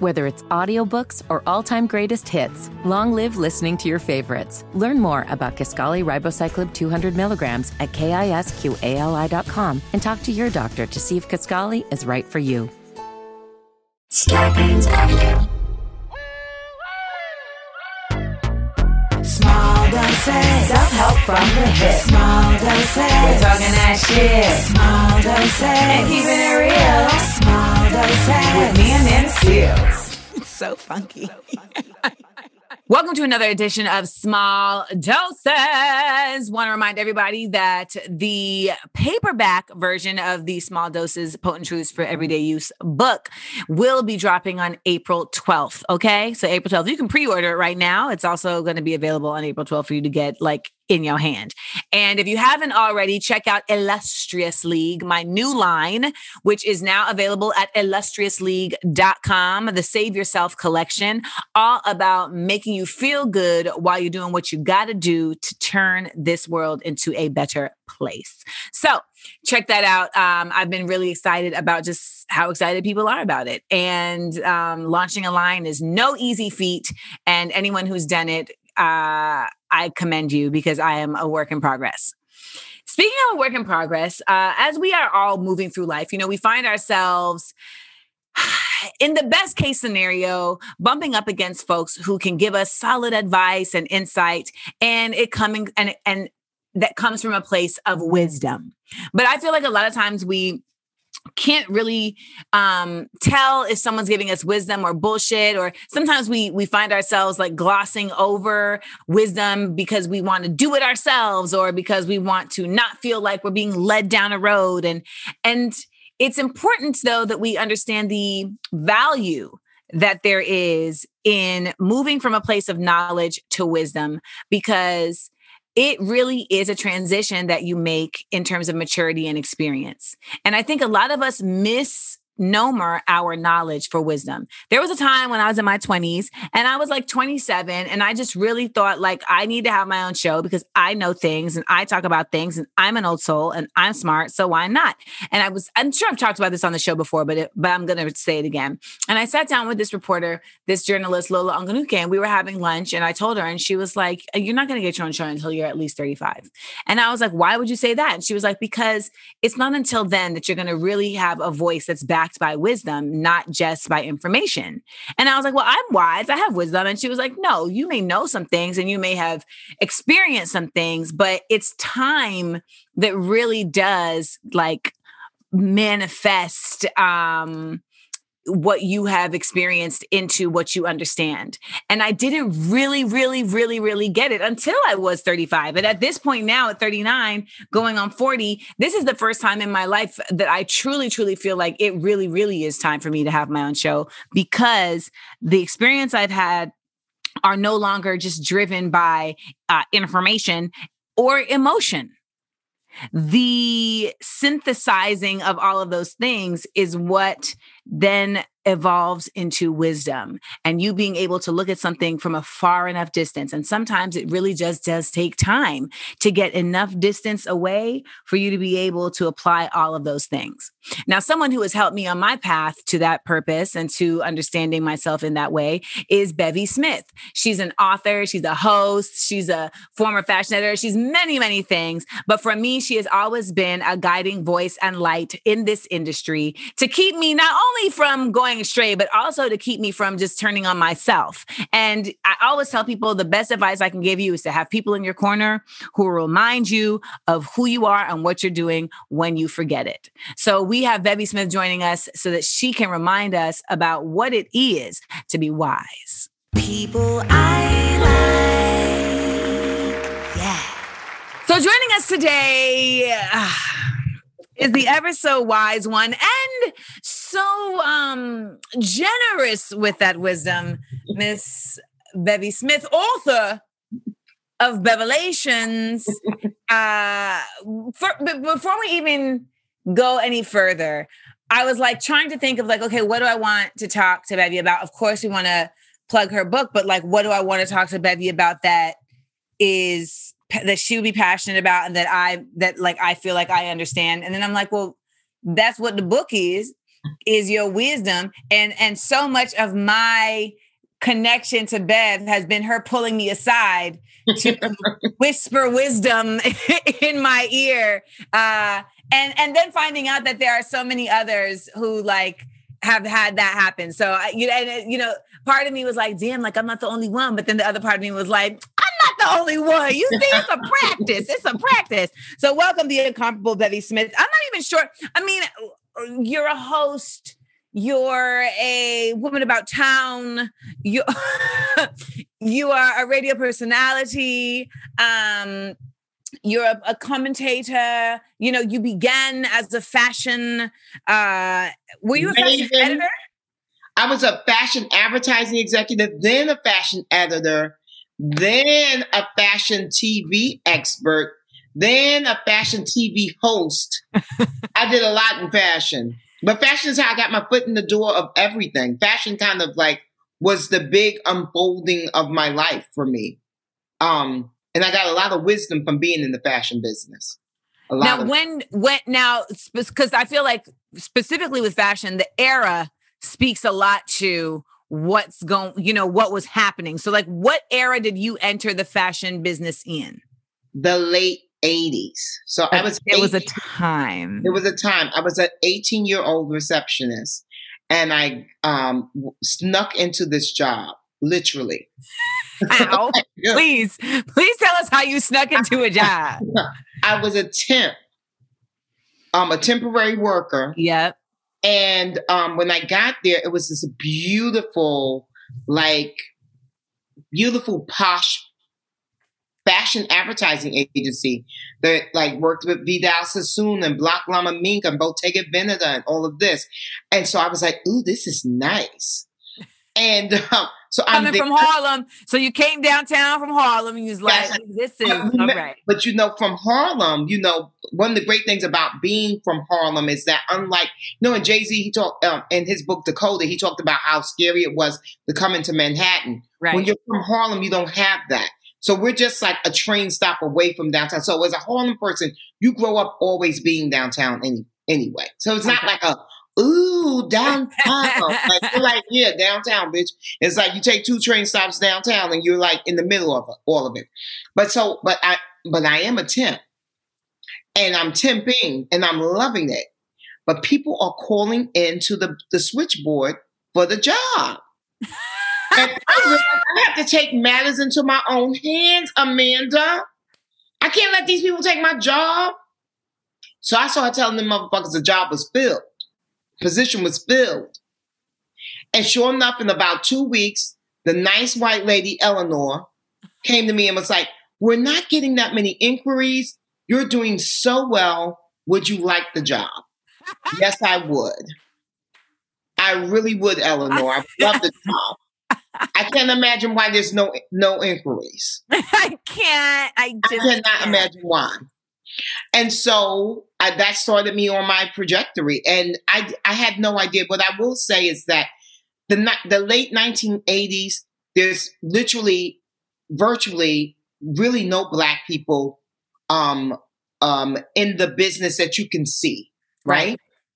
Whether it's audiobooks or all-time greatest hits, long live listening to your favorites. Learn more about Kisqali Ribociclib 200 milligrams at KISQALI.com and talk to your doctor to see if Kisqali is right for you. Scarpins Avenue. Small doses. Self-help from the hip. Small doses. We're talking that shit. Small doses. And keeping it real. Small doses. With me and Nana Seals. It's so funky. Welcome to another edition of Small Doses. Want to remind everybody that the paperback version of the Small Doses Potent Truths for Everyday Use book will be dropping on April 12th. Okay. So April 12th, you can pre-order it right now. It's also going to be available on April 12th for you to get in your hand. And if you haven't already, check out Illustrious League, my new line, which is now available at illustriousleague.com, the Save Yourself collection, all about making you feel good while you're doing what you got to do to turn this world into a better place. So check that out. I've been really excited about just how excited people are about it. And launching a line is no easy feat. And anyone who's done it, I commend you because I am a work in progress. Speaking of a work in progress, as we are all moving through life, we find ourselves in the best case scenario, bumping up against folks who can give us solid advice and insight, and and that comes from a place of wisdom. But I feel like a lot of times we can't really tell if someone's giving us wisdom or bullshit, or sometimes we find ourselves glossing over wisdom because we want to do it ourselves or because we want to not feel like we're being led down a road. And it's important, though, that we understand the value that there is in moving from a place of knowledge to wisdom, because it really is a transition that you make in terms of maturity and experience. And I think a lot of us misnomer our knowledge for wisdom. There was a time when I was in my 20s and I was 27 and I just really thought I need to have my own show because I know things and I talk about things and I'm an old soul and I'm smart. So why not? And I'm sure I've talked about this on the show before, but I'm going to say it again. And I sat down with this reporter, this journalist, Lola Onganuke, and we were having lunch and I told her, and she was like, "You're not going to get your own show until you're at least 35. And I was like, "Why would you say that?" And she was like, "Because it's not until then that you're going to really have a voice that's backed by wisdom, not just by information." And I was like, "Well, I'm wise. I have wisdom." And she was like, "No, you may know some things and you may have experienced some things, but it's time that really does manifest what you have experienced into what you understand." And I didn't really, really, really, really get it until I was 35. And at this point now, at 39, going on 40, this is the first time in my life that I truly, truly feel like it really, really is time for me to have my own show, because the experience I've had are no longer just driven by information or emotion. The synthesizing of all of those things is what then evolves into wisdom, and you being able to look at something from a far enough distance. And sometimes it really just does take time to get enough distance away for you to be able to apply all of those things. Now, someone who has helped me on my path to that purpose and to understanding myself in that way is Bevy Smith. She's an author, she's a host, she's a former fashion editor, she's many, many things. But for me, she has always been a guiding voice and light in this industry to keep me not only from going astray, but also to keep me from just turning on myself. And I always tell people the best advice I can give you is to have people in your corner who will remind you of who you are and what you're doing when you forget it. So we have Bevy Smith joining us so that she can remind us about what it is to be wise. People I like. Yeah. So joining us today is the ever so wise one and so generous with that wisdom, Miss Bevy Smith, author of Bevelations. Before we even go any further, I was trying to think of okay, what do I want to talk to Bevy about? Of course, we want to plug her book, but what do I want to talk to Bevy about that she would be passionate about and that I feel like I understand? And then I'm like, well, that's what the book is. is your wisdom. And so much of my connection to Bev has been her pulling me aside to whisper wisdom in my ear. And then finding out that there are so many others who like have had that happen. So, part of me was like, damn, like I'm not the only one. But then the other part of me was like, I'm not the only one. You see, it's a practice. It's a practice. So welcome the incomparable Bevy Smith. I'm not even sure. I mean, you're a host. You're a woman about town. You are a radio personality. You're a commentator. You began as a fashion. Were you a fashion editor? I was a fashion advertising executive, then a fashion editor, then a fashion TV expert, then a fashion TV host. I did a lot in fashion. But fashion is how I got my foot in the door of everything. Fashion kind of like was the big unfolding of my life for me. And I got a lot of wisdom from being in the fashion business. Because I feel like specifically with fashion, the era speaks a lot to what was happening. So like what era did you enter the fashion business in? The late 80s. So I was. It was a time. It was a time. I was an 18-year-old receptionist, and I snuck into this job, literally. How? Please tell us how you snuck into a job. I was a temp, a temporary worker. Yep. And when I got there, it was this beautiful posh fashion advertising agency that like worked with Vidal Sassoon and Block Lama Mink and Bottega Veneta and all of this. And so I was like, ooh, this is nice. And so I'm coming from Harlem. So you came downtown from Harlem and you was like, this is all right. But from Harlem, one of the great things about being from Harlem is that unlike, and Jay-Z, he talked in his book, Dakota, he talked about how scary it was to come into Manhattan. Right. When you're from Harlem, you don't have that. So we're just like a train stop away from downtown. So as a Harlem person, you grow up always being downtown anyway. So it's not like downtown. Like, you're like, yeah, downtown, bitch. It's like you take 2 train stops downtown and you're like in the middle of all of it. But I am a temp and I'm temping and I'm loving it. But people are calling into the switchboard for the job. And I have to take matters into my own hands, Amanda. I can't let these people take my job. So I started telling them motherfuckers the job was filled. Position was filled. And sure enough, in about 2 weeks, the nice white lady, Eleanor, came to me and was like, we're not getting that many inquiries. You're doing so well. Would you like the job? Yes, I would. I really would, Eleanor. I would love the job. I can't imagine why there's no inquiries. I cannot imagine why. And so that started me on my trajectory. And I had no idea. What I will say is that the late 1980s, there's virtually really no Black people in the business that you can see, right?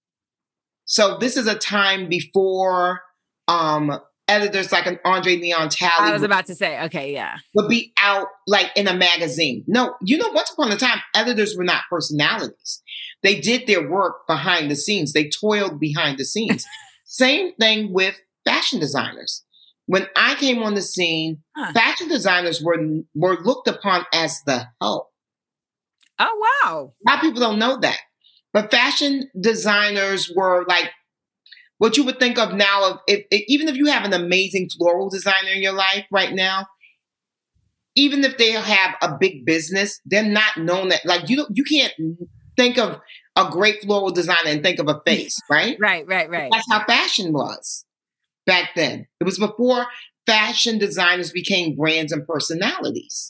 So this is a time before editors like an Andre Leon Talley. I was about to say, okay, yeah. Would be out like in a magazine. No, once upon a time, editors were not personalities. They did their work behind the scenes. They toiled behind the scenes. Same thing with fashion designers. When I came on the scene, fashion designers were looked upon as the help. Oh, wow. A lot of people don't know that. But fashion designers were like what you would think of now of even if you have an amazing floral designer in your life right now, even if they have a big business, they're not known that like you can't think of a great floral designer and think of a face, right? Right. That's how fashion was back then. It was before fashion designers became brands and personalities.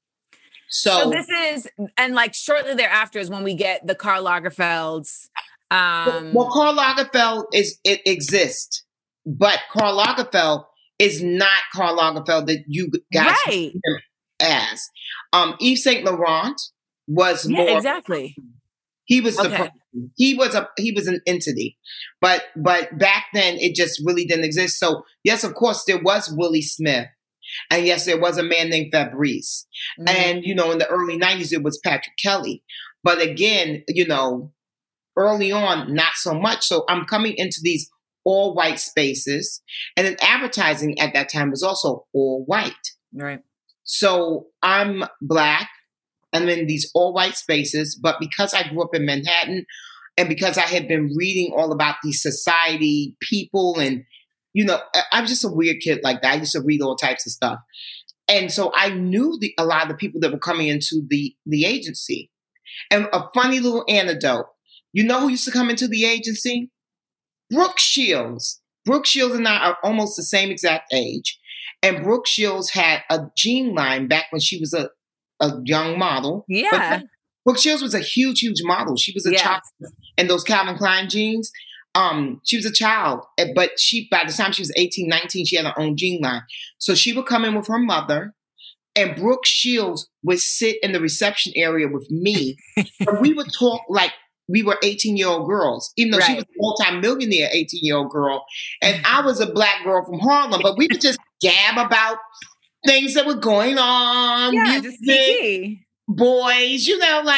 So this is, and like shortly thereafter is when we get the Karl Lagerfelds. Well, Karl Lagerfeld exists, but Karl Lagerfeld is not Karl Lagerfeld that you guys see him as. Yves Saint Laurent was more. Exactly. He was he was an entity, but back then it just really didn't exist. So yes, of course there was Willie Smith, and yes, there was a man named Fabrice, and in the early 90s it was Patrick Kelly, but again, early on not so much. So I'm coming into these all white spaces, and then advertising at that time was also all white. Right. So I'm Black. I'm in these all white spaces, but because I grew up in Manhattan and because I had been reading all about these society people and, I'm just a weird kid like that. I used to read all types of stuff. And so I knew a lot of the people that were coming into the agency. And a funny little anecdote, who used to come into the agency? Brooke Shields. Brooke Shields and I are almost the same exact age. And Brooke Shields had a jean line back when she was a young model. Yeah. But Brooke Shields was a huge, huge model. She was a child in those Calvin Klein jeans. She was a child, but by the time she was 18, 19, she had her own jean line. So she would come in with her mother, and Brooke Shields would sit in the reception area with me. And we would talk like we were 18-year-old girls, even though she was a multi-millionaire 18-year-old girl. And I was a Black girl from Harlem, but we would just gab about things that were going on. Yeah, music, just boys,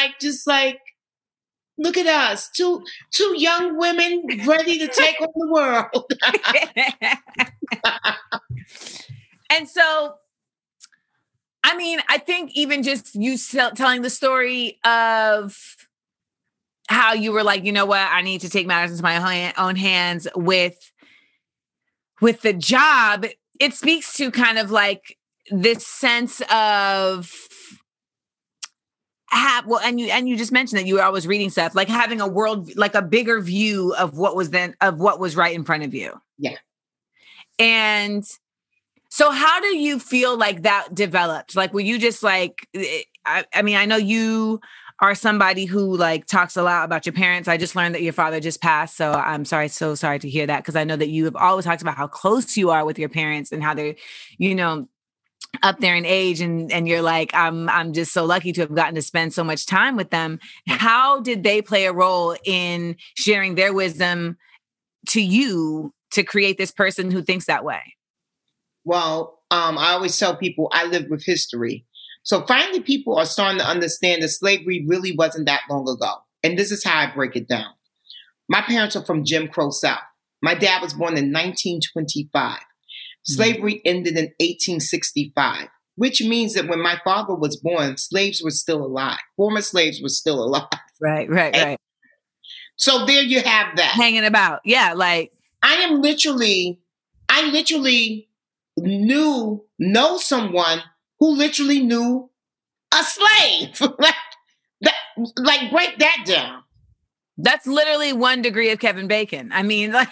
look at us, two young women ready to take on the world. And so, I think even just you telling the story of how you were like, you know what, I need to take matters into my own hands with the job. It speaks to kind of like this sense of and you just mentioned that you were always reading stuff, like having a world, like a bigger view of what was right in front of you. Yeah. And so how do you feel like that developed? Like, were you just like, I know you are somebody who like talks a lot about your parents. I just learned that your father just passed. So I'm so sorry to hear that. Cause I know that you have always talked about how close you are with your parents and how they're, up there in age. And you're like, I'm just so lucky to have gotten to spend so much time with them. How did they play a role in sharing their wisdom to you to create this person who thinks that way? Well, I always tell people I live with history. So finally, people are starting to understand that slavery really wasn't that long ago. And this is how I break it down. My parents are from Jim Crow South. My dad was born in 1925. Slavery ended in 1865, which means that when my father was born, slaves were still alive. Former slaves were still alive. Right. So there you have that. Hanging about. Yeah, like. I literally know someone who literally knew a slave. like break that down. That's literally 1 degree of Kevin Bacon. I mean, like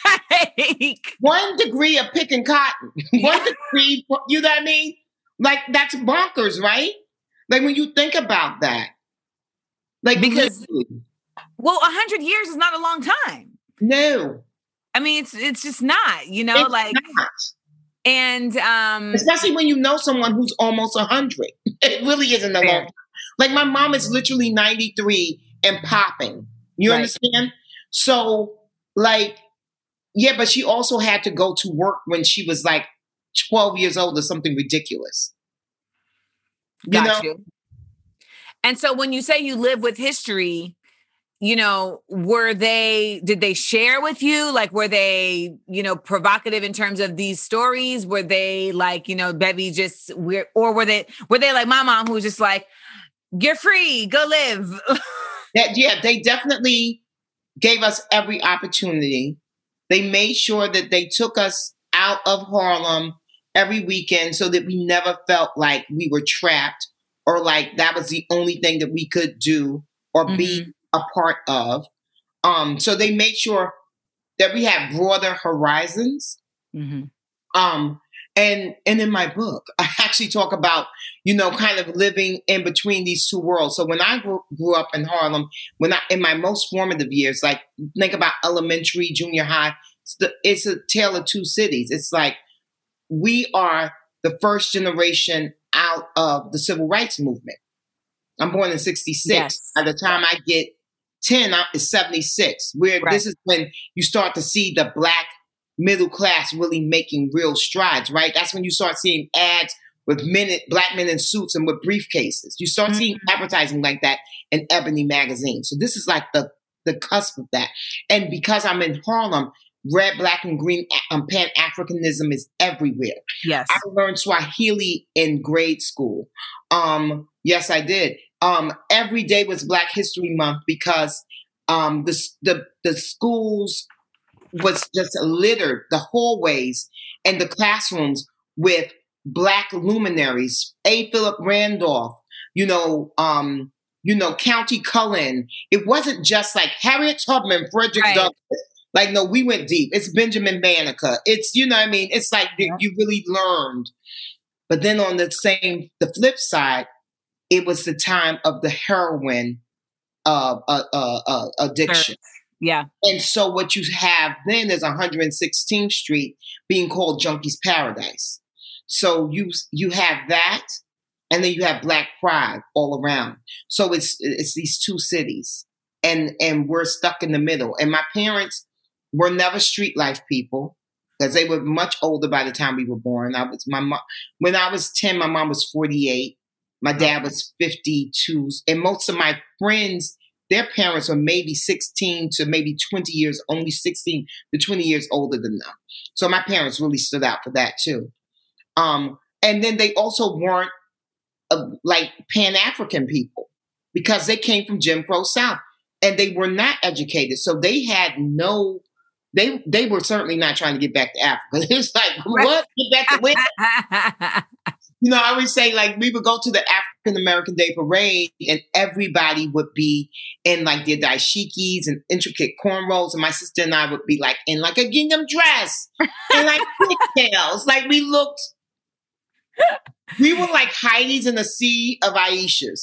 1 degree of picking cotton. 1 degree, you know what I mean? Like that's bonkers, right? Like when you think about that. Like because 100 years is not a long time. No. I mean, it's just not, it's like not. And especially when you know someone who's almost 100. It really isn't a long time. Like my mom is literally 93 and popping. You understand? So like, yeah, but she also had to go to work when she was like 12 years old or something ridiculous. Got you. And so when you say you live with history, did they share with you? Like, were they, provocative in terms of these stories? Were they like, Bevy just weird, or were they like my mom who was just like, you're free, go live? They definitely gave us every opportunity. They made sure that they took us out of Harlem every weekend so that we never felt like we were trapped or like that was the only thing that we could do or be a part of. So they made sure that we had broader horizons. And in my book, I actually talk about, kind of living in between these two worlds. So when I grew up in Harlem, in my most formative years, like think about elementary, junior high, it's a tale of two cities. It's like we are the first generation out of the civil rights movement. I'm born in 66. Yes. By the time I get 10 is 76, where this is when you start to see the Black middle class really making real strides, right? That's when you start seeing ads with Black men in suits and with briefcases. You start seeing advertising like that in Ebony magazine. So this is like the cusp of that. And because I'm in Harlem, red, black, and green Pan-Africanism is everywhere. Yes. I learned Swahili in grade school. Yes, I did. Every day was Black History Month because the schools was just littered, the hallways and the classrooms with Black luminaries. A. Philip Randolph, County Cullen. It wasn't just like Harriet Tubman, Frederick Douglass. Like, no, we went deep. It's Benjamin Banneker. It's, it's like you really learned. But then on the flip side, it was the time of the heroin addiction. Yeah. And so what you have then is 116th Street being called Junkies Paradise. So you have that, and then you have Black pride all around. So it's these two cities, and we're stuck in the middle. And my parents were never street life people because they were much older by the time we were born. When I was 10, my mom was 48. My dad was 52. And most of my friends, their parents were maybe 16 to maybe 20 years, only 16 to 20 years older than them. So my parents really stood out for that too. And then they also weren't like Pan-African people because they came from Jim Crow South and they were not educated. So they had they were certainly not trying to get back to Africa. It's like, what? Get back to where? I always say, like, we would go to the African American Day Parade and everybody would be in like their dashikis and intricate cornrows. And my sister and I would be like in like a gingham dress and like pigtails. Like we were like Heidi's in a sea of Aishas.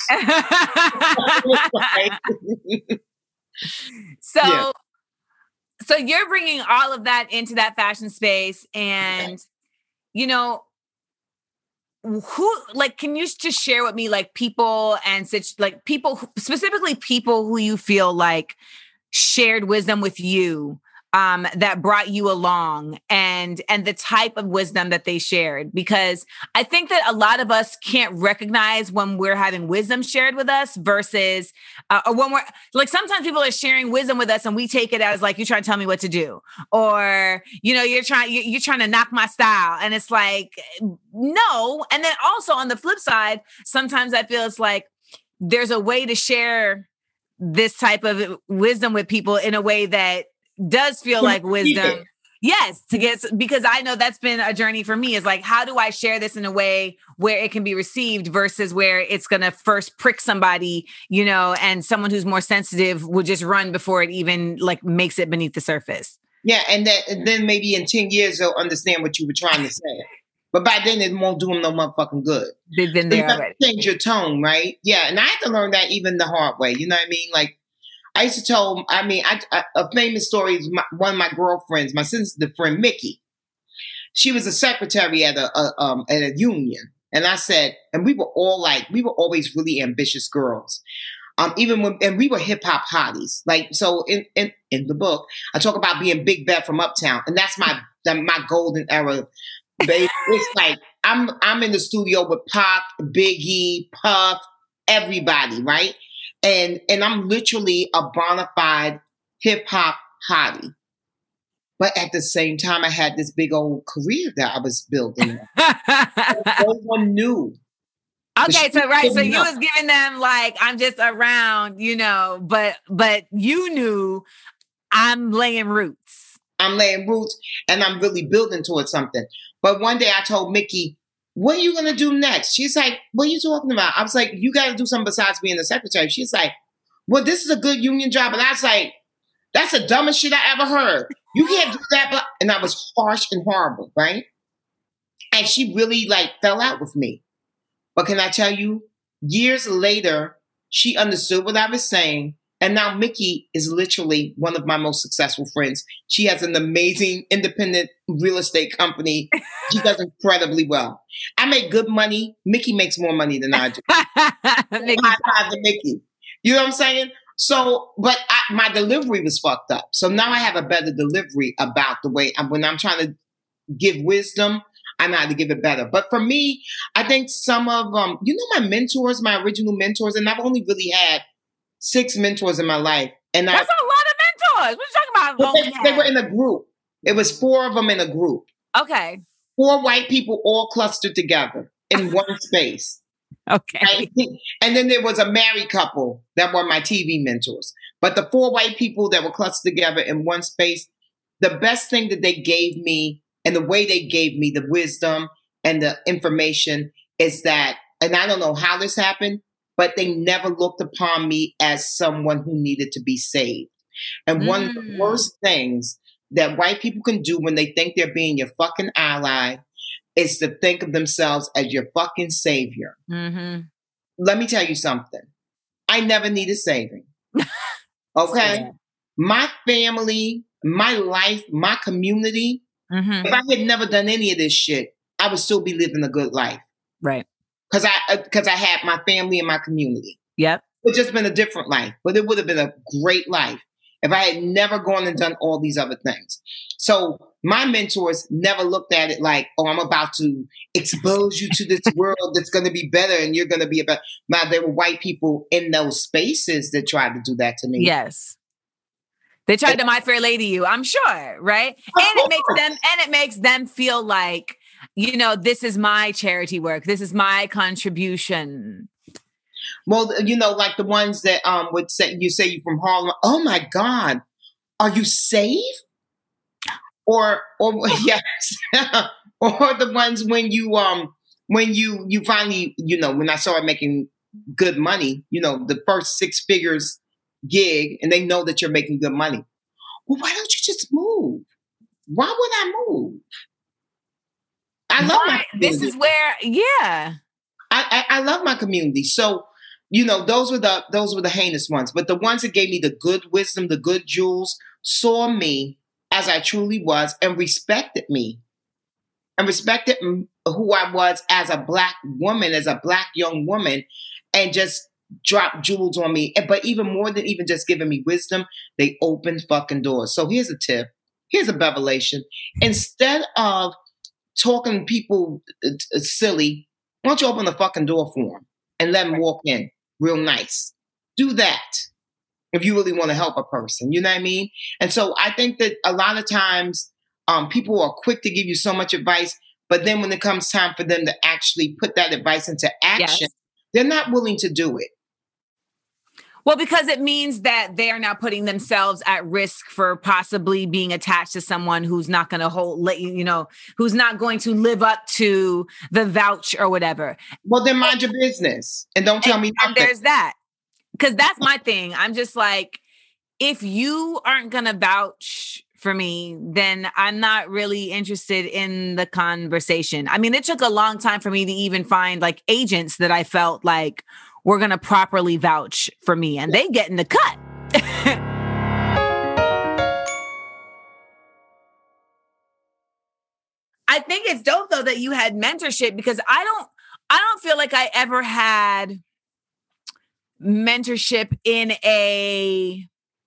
So you're bringing all of that into that fashion space, and can you just share with me like people and such, like people, specifically people who you feel like shared wisdom with you, that brought you along, and the type of wisdom that they shared? Because I think that a lot of us can't recognize when we're having wisdom shared with us versus, or when we're like, sometimes people are sharing wisdom with us and we take it as like, you're trying to tell me what to do, or, you're trying to knock my style. And it's like, no. And then also on the flip side, sometimes I feel it's like, there's a way to share this type of wisdom with people in a way that does feel like wisdom. Yes, because I know that's been a journey for me, is like, how do I share this in a way where it can be received versus where it's going to first prick somebody, and someone who's more sensitive will just run before it even like makes it beneath the surface. Yeah. And then maybe in 10 years, they'll understand what you were trying to say. But by then it won't do them no motherfucking good. They've been there already. Change your tone, right? Yeah. And I had to learn that even the hard way. You know what I mean? Like, I used to tell, a famous story is one of my girlfriends, my sister's friend, Mickey. She was a secretary at a union. And I said, and we were always really ambitious girls. And we were hip hop hotties. Like, so in the book, I talk about being Big Bev from Uptown. And that's my golden era, baby. It's like, I'm in the studio with Pac, Biggie, Puff, everybody, right? And I'm literally a bona fide hip hop hottie. But at the same time, I had this big old career that I was building. No one knew. Okay, so you was giving them like, I'm just around, but you knew I'm laying roots. I'm laying roots and I'm really building towards something. But one day I told Mickey, what are you going to do next? She's like, what are you talking about? I was like, you got to do something besides being the secretary. She's like, well, this is a good union job. And I was like, that's the dumbest shit I ever heard. You can't do that. And I was harsh and horrible, right? And she really fell out with me. But can I tell you, years later, she understood what I was saying. And now Mickey is literally one of my most successful friends. She has an amazing independent real estate company. She does incredibly well. I make good money. Mickey makes more money than I do. High five to Mickey. You know what I'm saying? So, but my delivery was fucked up. So now I have a better delivery about the way when I'm trying to give wisdom, I know how to give it better. But for me, I think some of my mentors, my original mentors, and I've only really had 6 mentors in my life. And that's a lot of mentors. What are you talking about? They were in a group. It was 4 of them in a group. Okay. 4 white people all clustered together in one space. Okay. Right? And then there was a married couple that were my TV mentors. But the 4 white people that were clustered together in one space, the best thing that they gave me and the way they gave me the wisdom and the information is that, and I don't know how this happened, but they never looked upon me as someone who needed to be saved. And one of the worst things that white people can do when they think they're being your fucking ally is to think of themselves as your fucking savior. Mm-hmm. Let me tell you something. I never needed saving. Okay? Yeah. My family, my life, my community, Mm-hmm. if I had never done any of this shit, I would still be living a good life. Right. Because I had my family and my community. Yep. It's just been a different life, but it would have been a great life if I had never gone and done all these other things. So my mentors never looked at it like, oh, I'm about to expose you to this world that's going to be better and you're going to be about. Now, there were white people in those spaces that tried to do that to me. Yes. They tried to My Fair Lady you, I'm sure, right? And it makes them feel like, this is my charity work. This is my contribution. Well, like the ones that would say you're from Harlem. Oh my God, are you safe? Or yes, or the ones when you finally when I started making good money, the first 6 figures gig, and they know that you're making good money. Well, why don't you just move? Why would I move? I love my community. This is where, yeah. I love my community. So, those were the heinous ones. But the ones that gave me the good wisdom, the good jewels, saw me as I truly was and respected me. And respected who I was as a Black woman, as a Black young woman, and just dropped jewels on me. But even more than even just giving me wisdom, they opened fucking doors. So here's a tip. Here's a revelation. Instead of talking people silly, why don't you open the fucking door for them and let them walk in real nice? Do that if you really want to help a person. You know what I mean? And so I think that a lot of times people are quick to give you so much advice, but then when it comes time for them to actually put that advice into action, they're not willing to do it. Well, because it means that they are now putting themselves at risk for possibly being attached to someone who's not going to who's not going to live up to the vouch or whatever. Well, then mind your business and don't tell me nothing. And there's that. Because that's my thing. I'm just like, if you aren't going to vouch for me, then I'm not really interested in the conversation. I mean, it took a long time for me to even find like agents that I felt like were going to properly vouch for me, and they get in the cut. I think it's dope though that you had mentorship, because I don't feel like I ever had mentorship in a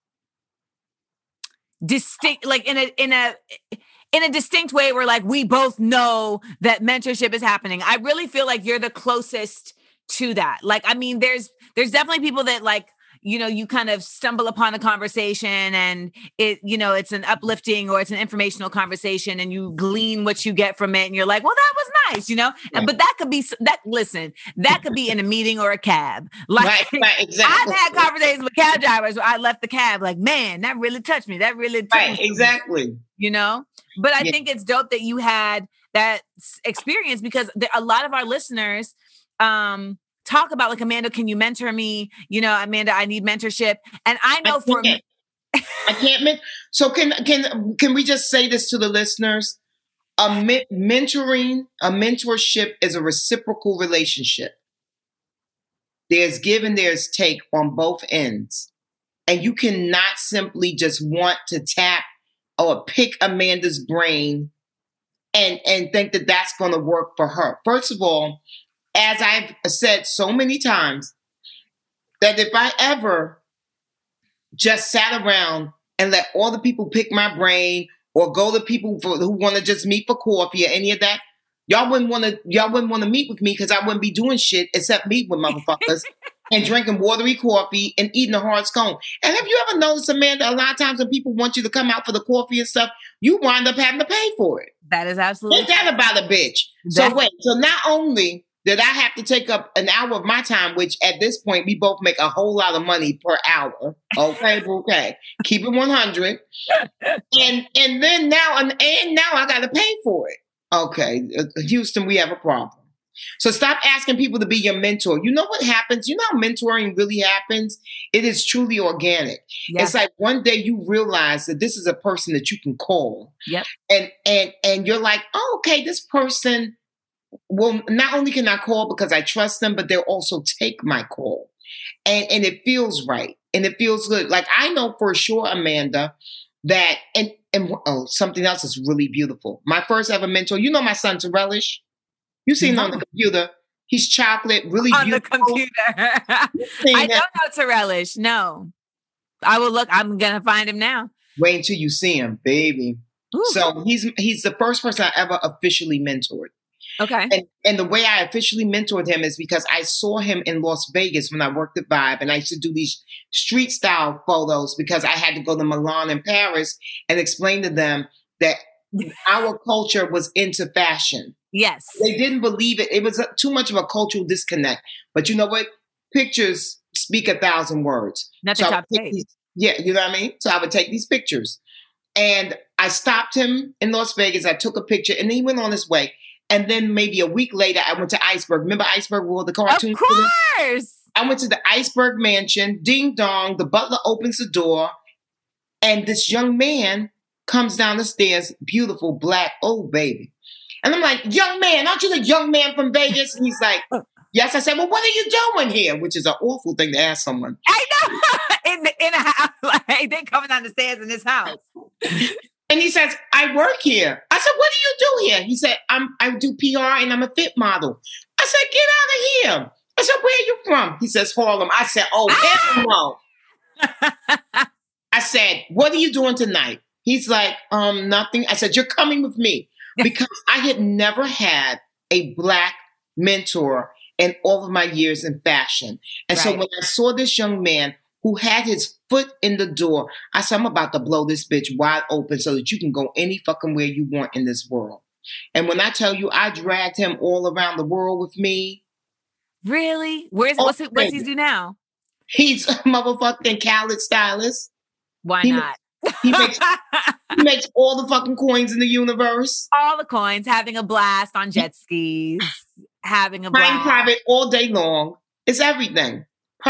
distinct, like in a distinct way where like we both know that mentorship is happening. I really feel like you're the closest to that. Like, I mean, there's definitely people that like, you kind of stumble upon a conversation and it's an uplifting or it's an informational conversation and you glean what you get from it and you're like, well, that was nice, Right. But that could be in a meeting or a cab. Like, right, exactly. I've had conversations with cab drivers where I left the cab like, man, that really touched me. That really touched me. Exactly. But I think it's dope that you had that experience, because a lot of our listeners talk about like, Amanda, can you mentor me? Amanda, I need mentorship. And I know for me, I can't. So can we just say this to the listeners? A mentorship is a reciprocal relationship. There's give and there's take on both ends. And you cannot simply just want to tap or pick Amanda's brain and think that that's going to work for her. First of all, as I've said so many times, that if I ever just sat around and let all the people pick my brain or go to people who want to just meet for coffee or any of that, y'all wouldn't want to meet with me because I wouldn't be doing shit except meet with motherfuckers and drinking watery coffee and eating a hard scone. And have you ever noticed, Amanda, a lot of times when people want you to come out for the coffee and stuff, you wind up having to pay for it. That is absolutely Ain't that about a bitch? So not only did I have to take up an hour of my time, which at this point we both make a whole lot of money per hour. Okay. Keep it 100. And then now I got to pay for it. Okay, Houston, we have a problem. So stop asking people to be your mentor. You know what happens? You know how mentoring really happens? It is truly organic. Yeah. It's like one day you realize that this is a person that you can call. Yep. And you're like, oh, okay, this person, well, not only can I call because I trust them, but they'll also take my call. And it feels right. And it feels good. Like I know for sure, Amanda, that, and something else is really beautiful. My first ever mentor, you know my son, Terrellish? You seen him on the computer. He's chocolate, really on beautiful. On the computer. I don't know Terrellish. No. I will look. I'm going to find him now. Wait until you see him, baby. Ooh. So he's the first person I ever officially mentored. Okay. And the way I officially mentored him is because I saw him in Las Vegas when I worked at Vibe, and I used to do these street style photos because I had to go to Milan and Paris and explain to them that our culture was into fashion. Yes. They didn't believe it. It was too much of a cultural disconnect. But you know what? Pictures speak 1,000 words. Nothing top tape. Yeah, you know what I mean? So I would take these pictures. And I stopped him in Las Vegas. I took a picture, and then he went on his way. And then maybe a week later, I went to Iceberg. Remember Iceberg World, the cartoon? Of course! I went to the Iceberg Mansion. Ding dong. The butler opens the door. And this young man comes down the stairs, beautiful, black, old baby. And I'm like, young man, aren't you the young man from Vegas? And he's like, yes. I said, well, what are you doing here? Which is an awful thing to ask someone. I know. in a house. Like, they coming down the stairs in this house. And he says, I work here. I said, what do you do here? He said, I do PR and I'm a fit model. I said, get out of here. I said, where are you from? He says, Harlem. I said, oh, hell no. I said, what are you doing tonight? He's like, nothing. I said, you're coming with me. Because I had never had a Black mentor in all of my years in fashion. And so when I saw this young man who had his foot in the door, I said, I'm about to blow this bitch wide open so that you can go any fucking where you want in this world. And when I tell you, I dragged him all around the world with me. Really? What's he do now? He's a motherfucking Khaled stylist. Why not? He makes all the fucking coins in the universe. All the coins, having a blast on jet skis, having a blast. Flying private all day long. It's everything.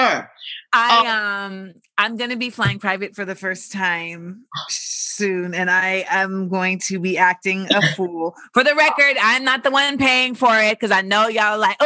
I'm going to be flying private for the first time soon, and I am going to be acting a fool. For the record, I'm not the one paying for it because I know y'all like,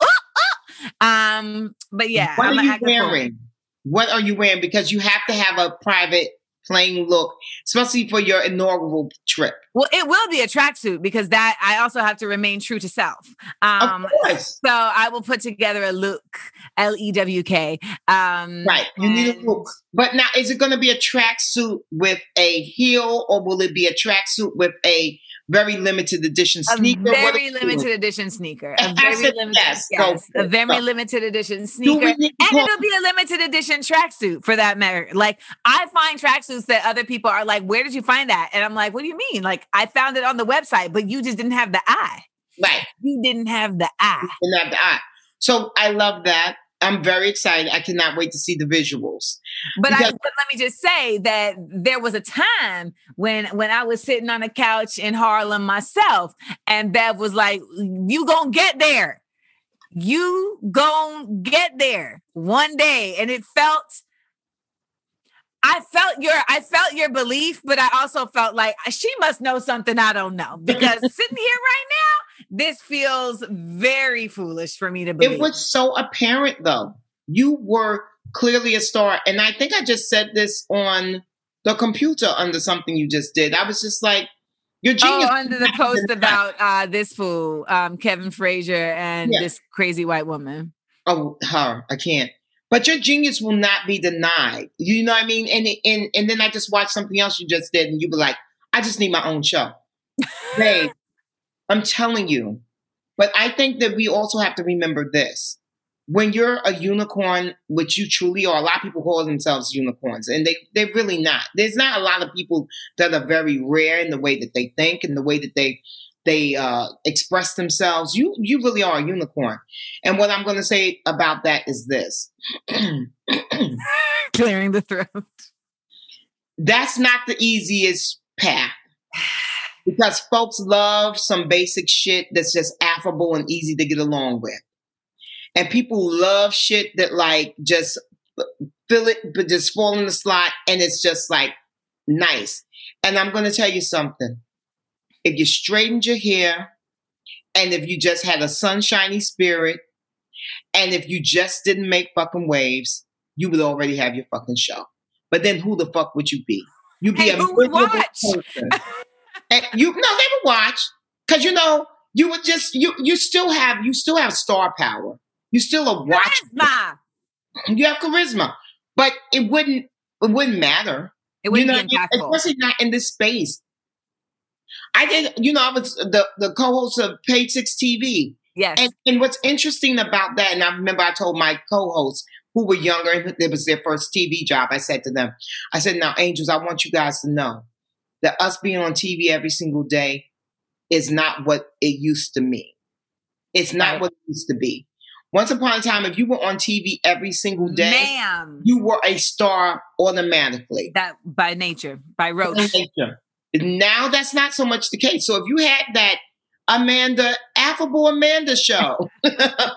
but yeah. What are you wearing? What are you wearing? Because you have to have a private plain look, especially for your inaugural trip. Well, it will be a tracksuit because that I also have to remain true to self. Of course. So I will put together a look, LEWK. Right. You need a look. But now, is it going to be a tracksuit with a heel, or will it be a tracksuit with a very limited edition sneaker? A very limited edition sneaker. A very limited edition sneaker. And it'll be a limited edition tracksuit for that matter. Like, I find tracksuits that other people are like, where did you find that? And I'm like, what do you mean? Like, I found it on the website, but you just didn't have the eye. Right. You didn't have the eye. You didn't have the eye. So I love that. I'm very excited. I cannot wait to see the visuals. But let me just say that there was a time when I was sitting on a couch in Harlem myself, and Bev was like, you gonna get there. You gonna get there one day. And I felt your belief, but I also felt like she must know something I don't know, because sitting here right now, this feels very foolish for me to believe. It was so apparent, though. You were clearly a star. And I think I just said this on the computer under something you just did. I was just like, you're genius. Oh, under the post about this fool, Kevin Frazier, and this crazy white woman. Oh, her. I can't. But your genius will not be denied. You know what I mean? And then I just watched something else you just did, and you were like, I just need my own show. Babe, I'm telling you. But I think that we also have to remember this. When you're a unicorn, which you truly are, a lot of people call themselves unicorns, and they're really not. There's not a lot of people that are very rare in the way that they think and the way that they express themselves. You really are a unicorn. And what I'm going to say about that is this. Clearing the throat. That's not the easiest path. Because folks love some basic shit that's just affable and easy to get along with. And people love shit that like just feel it, but just fall in the slot. And it's just like nice. And I'm going to tell you something. If you straightened your hair, and if you just had a sunshiny spirit, and if you just didn't make fucking waves, you would already have your fucking show. But then who the fuck would you be? You'd be a miserable person. And they would watch. Because you would just you still have star power. You still a watch. Charisma. You have charisma. But it wouldn't matter. It wouldn't be impactful. Especially not in this space. I was the co-host of Page 6 TV. Yes. And what's interesting about that, and I remember I told my co-hosts who were younger, and it was their first TV job, I said to them, now, Angels, I want you guys to know that us being on TV every single day is not what it used to mean. It's not what it used to be. Once upon a time, if you were on TV every single day, ma'am, you were a star automatically. That by nature, by rote. By nature. Now that's not so much the case. So if you had that affable Amanda show, it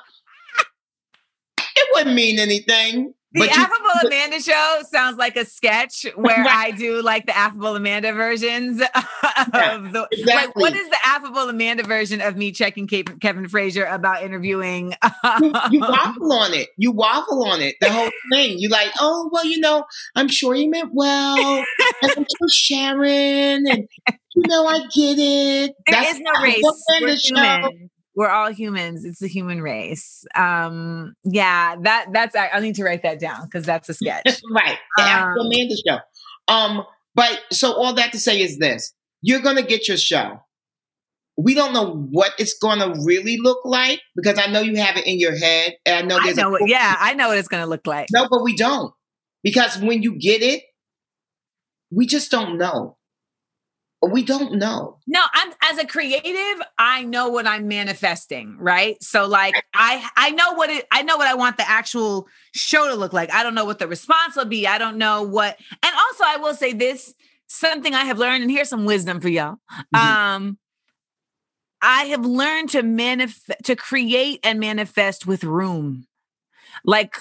wouldn't mean anything. The Affable Amanda show sounds like a sketch where I do like the Affable Amanda versions of the. Exactly. Like, what is the Affable Amanda version of me checking Kevin Frazier about interviewing? You waffle on it. The whole thing. You like, oh well, I'm sure you meant well. And I'm sure Sharon, and I get it. There is no race. We're human. We're all humans. It's the human race. That's. I need to write that down because that's a sketch. Right. The Affable Amanda show. But so all that to say is this: you're gonna get your show. We don't know what it's gonna really look like because I know you have it in your head, and I know there's. I know what it's gonna look like. No, but we don't, because when you get it, we just don't know. We don't know. No, as a creative, I know what I'm manifesting, right? So like I know what I want the actual show to look like. I don't know what the response will be. I don't know what, and also I will say this, something I have learned, and here's some wisdom for y'all. Mm-hmm. I have learned to create and manifest with room. Like,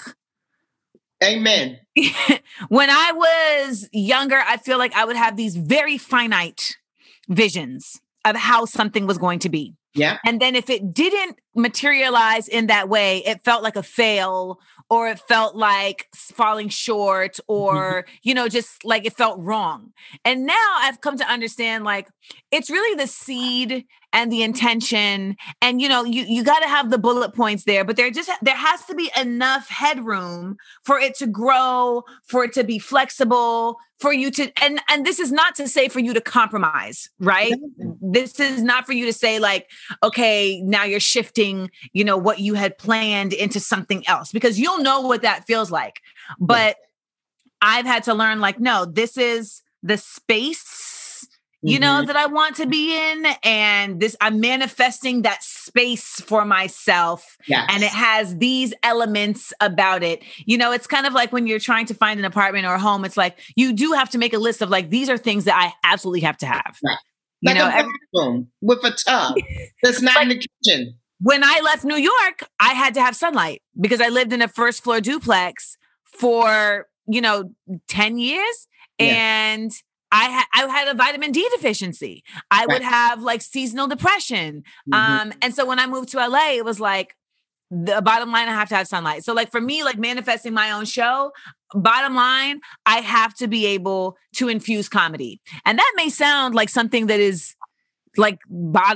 amen. When I was younger, I feel like I would have these very finite visions of how something was going to be. Yeah. And then if it didn't materialize in that way, it felt like a fail, or it felt like falling short, or, just like it felt wrong. And now I've come to understand, like, it's really the seed and the intention. And, you got to have the bullet points there, but there has to be enough headroom for it to grow, for it to be flexible, for you to, and this is not to say for you to compromise, right? This is not for you to say like, okay, now you're shifting, what you had planned into something else, because you'll know what that feels like. But I've had to learn, like, no, this is the space, that I want to be in. And I'm manifesting that space for myself. Yes. And it has these elements about it. It's kind of like when you're trying to find an apartment or a home, it's like, you do have to make a list of like, these are things that I absolutely have to have. Right. Like a bathroom with a tub that's not in the kitchen. When I left New York, I had to have sunlight because I lived in a first floor duplex for, 10 years. Yeah. And I had a vitamin D deficiency. I would have like seasonal depression. Mm-hmm. And so when I moved to LA, it was like, the bottom line, I have to have sunlight. So like for me, like manifesting my own show, bottom line, I have to be able to infuse comedy. And that may sound like something that is like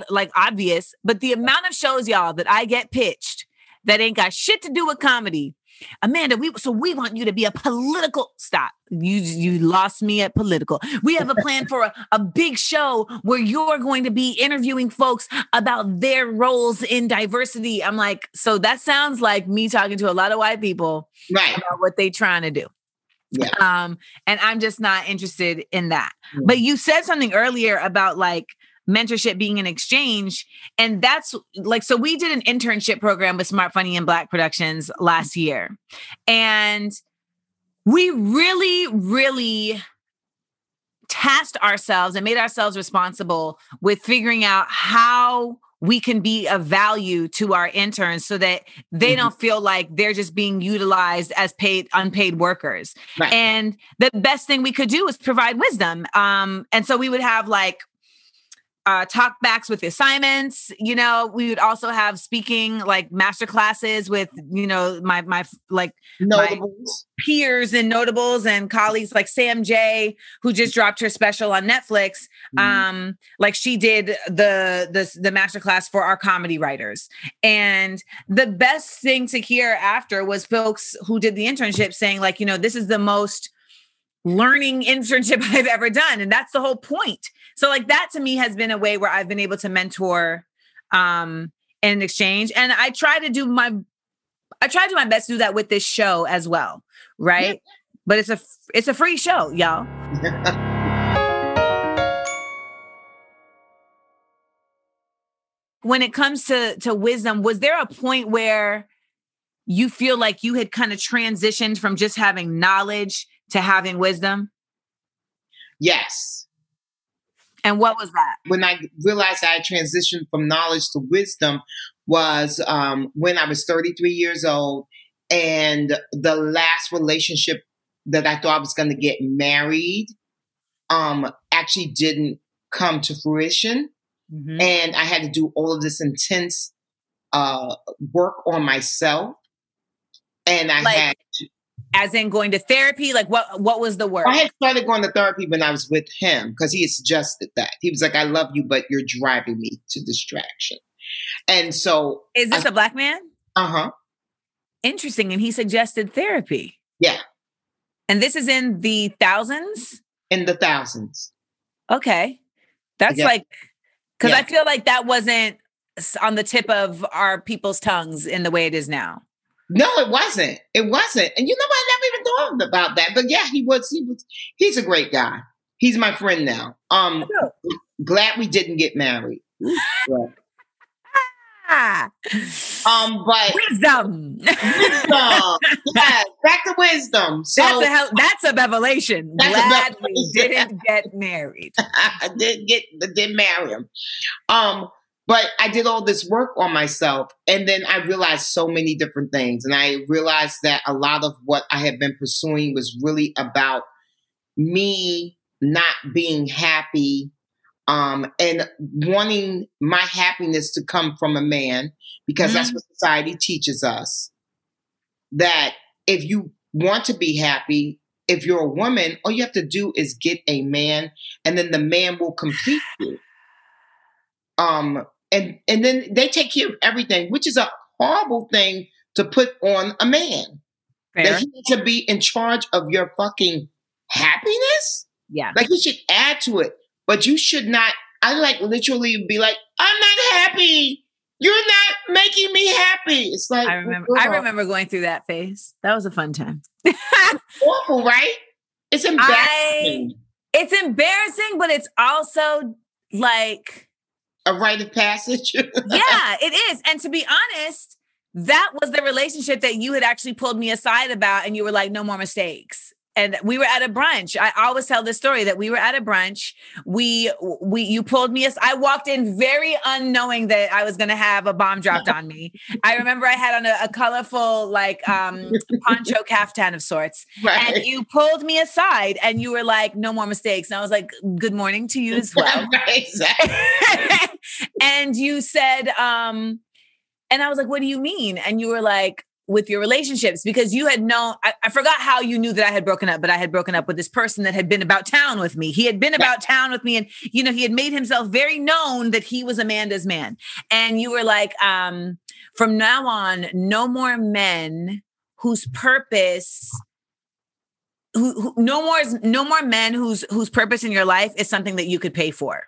obvious, but the amount of shows, y'all, that I get pitched that ain't got shit to do with comedy, Amanda, we want you to be a political stop. You lost me at political. We have a plan for a big show where you're going to be interviewing folks about their roles in diversity. I'm like, so that sounds like me talking to a lot of white people about what they trying to do. Yeah. And I'm just not interested in that. But you said something earlier about like mentorship being an exchange. And that's like, so we did an internship program with Smart Funny and Black Productions last year. And we really, really tasked ourselves and made ourselves responsible with figuring out how we can be of value to our interns so that they don't feel like they're just being utilized as unpaid workers. Right. And the best thing we could do was provide wisdom. And so we would have like talk backs with assignments. You know, we would also have speaking like master classes with, you know, my notables. My peers and notables and colleagues like Sam J, who just dropped her special on Netflix. Like she did the master class for our comedy writers. And the best thing to hear after was folks who did the internship saying like, you know, this is the most learning internship I've ever done. And that's the whole point. So like that to me has been a way where I've been able to mentor in exchange. And I try to do my best to do that with this show as well. Right. Yeah. But it's a free show, y'all. When it comes to wisdom, was there a point where you feel like you had kind of transitioned from just having knowledge to having wisdom? Yes. And what was that? When I realized I transitioned from knowledge to wisdom was when I was 33 years old, and the last relationship that I thought I was going to get married actually didn't come to fruition. And I had to do all of this intense work on myself. And I had to, as in going to therapy? Like what was the work? I had started going to therapy when I was with him because he had suggested that. He was like, I love you, but you're driving me to distraction. And so... Is this a Black man? Uh-huh. Interesting. And he suggested therapy. Yeah. And this is in the thousands? In the thousands. Okay. That's like... Because I feel like that wasn't on the tip of our people's tongues in the way it is now. No, it wasn't. It wasn't. And you know what? I never even thought about that. But yeah, he's a great guy. He's my friend now. Glad we didn't get married. Right. But wisdom. Yeah, back to wisdom. So that's a revelation. Glad we didn't get married. I didn't marry him. But I did all this work on myself, and then I realized so many different things. And I realized that a lot of what I had been pursuing was really about me not being happy, and wanting my happiness to come from a man, because that's what society teaches us. That if you want to be happy, if you're a woman, all you have to do is get a man, and then the man will complete you. And then they take care of everything, which is a horrible thing to put on a man. Fair. That he needs to be in charge of your fucking happiness. Yeah. Like he should add to it, but you should not. I like literally be like, I'm not happy. You're not making me happy. It's like, I remember going through that phase. That was a fun time. Awful, right? It's embarrassing. It's embarrassing, but it's also like a rite of passage. Yeah, it is. And to be honest, that was the relationship that you had actually pulled me aside about, and you were like, no more mistakes. And we were at a brunch. I always tell this story that we were at a brunch. You pulled me aside. I walked in very unknowing that I was going to have a bomb dropped on me. I remember I had on a colorful, like, poncho caftan of sorts. Right. And you pulled me aside and you were like, no more mistakes. And I was like, good morning to you as well. Exactly. And you said, and I was like, what do you mean? And you were like, with your relationships, because you had known, I forgot how you knew that I had broken up, but I had broken up with this person that had been about town with me. He had been about town with me, and, you know, he had made himself very known that he was Amanda's man. And you were like, from now on, no more men whose purpose, no more men whose purpose in your life is something that you could pay for.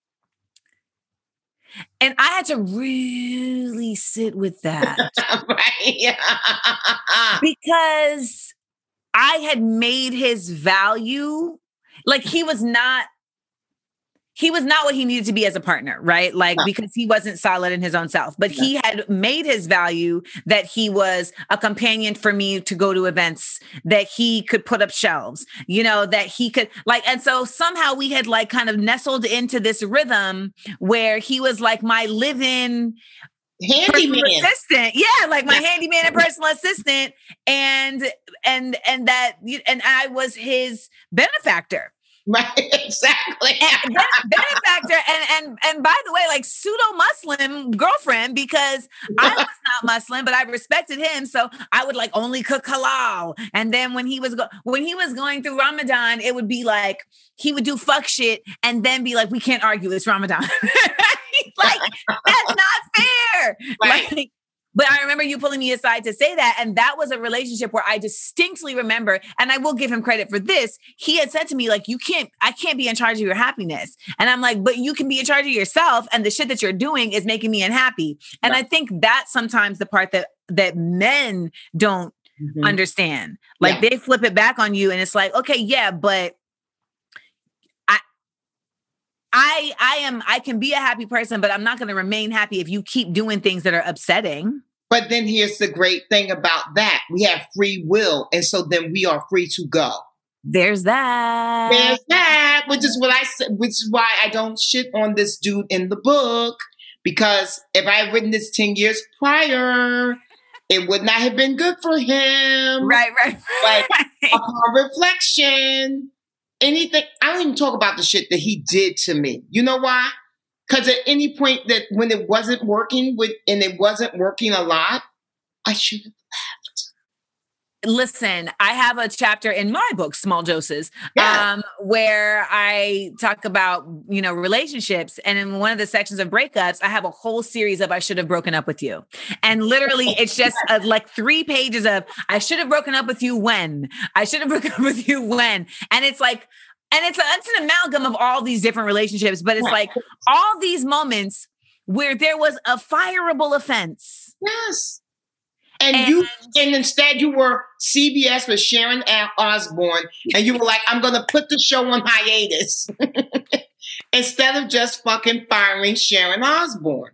And I had to really sit with that. Right. Because I had made his value, like he was not what he needed to be as a partner, right? Like, because he wasn't solid in his own self, but he had made his value that he was a companion for me to go to events, that he could put up shelves, that he could like, and so somehow we had like kind of nestled into this rhythm where he was like my live-in handyman assistant. Yeah. Like my handyman and personal assistant. And I was his benefactor. Right, exactly. And benefactor, and by the way, like pseudo-Muslim girlfriend, because I was not Muslim, but I respected him, so I would like only cook halal. And then when he was going through Ramadan, it would be like he would do fuck shit, and then be like, "We can't argue, it's Ramadan." Like that's not fair. Right. Like, but I remember you pulling me aside to say that. And that was a relationship where I distinctly remember, and I will give him credit for this. He had said to me, like, I can't be in charge of your happiness. And I'm like, but you can be in charge of yourself. And the shit that you're doing is making me unhappy. And I think that's sometimes the part that men don't understand. Like they flip it back on you and it's like, okay, yeah, but I can be a happy person, but I'm not going to remain happy if you keep doing things that are upsetting. But then here's the great thing about that. We have free will. And so then we are free to go. There's that. Which is what I said, which is why I don't shit on this dude in the book. Because if I had written this 10 years prior, it would not have been good for him. Right. But upon reflection, anything, I don't even talk about the shit that he did to me. You know why? Because at any point that when it wasn't working and it wasn't working a lot, I should have left. Listen, I have a chapter in my book, Small Doses, where I talk about, relationships. And in one of the sections of breakups, I have a whole series of I should have broken up with you. And literally, it's just like 3 pages of I should have broken up with you when. I should have broken up with you when. And it's like, it's an amalgam of all these different relationships. But it's like all these moments where there was a fireable offense. Yes. And instead you were CBS with Sharon Osbourne, and you were like, I'm going to put the show on hiatus instead of just fucking firing Sharon Osbourne.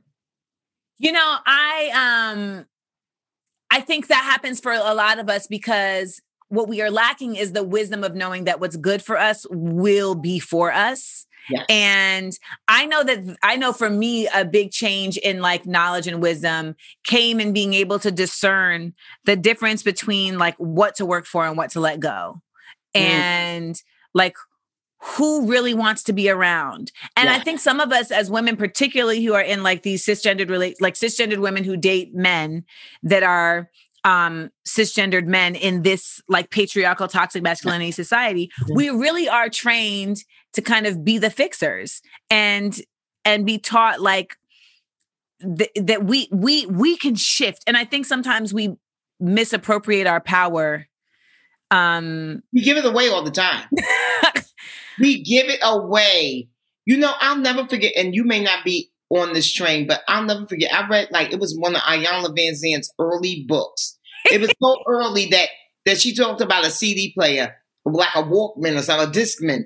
I think that happens for a lot of us because what we are lacking is the wisdom of knowing that what's good for us will be for us. Yes. And I know for me, a big change in like knowledge and wisdom came in being able to discern the difference between like what to work for and what to let go. And like who really wants to be around. And I think some of us as women, particularly who are in like these cisgendered women who date men that are cisgendered men in this like patriarchal toxic masculinity society, we really are trained to kind of be the fixers and be taught like that we can shift. And I think sometimes we misappropriate our power. We give it away all the time. We give it away. I'll never forget, and you may not be on this train, but I'll never forget. I read it was one of Iyanla Vanzant's early books. It was so early that she talked about a CD player, like a Walkman or something, a Discman.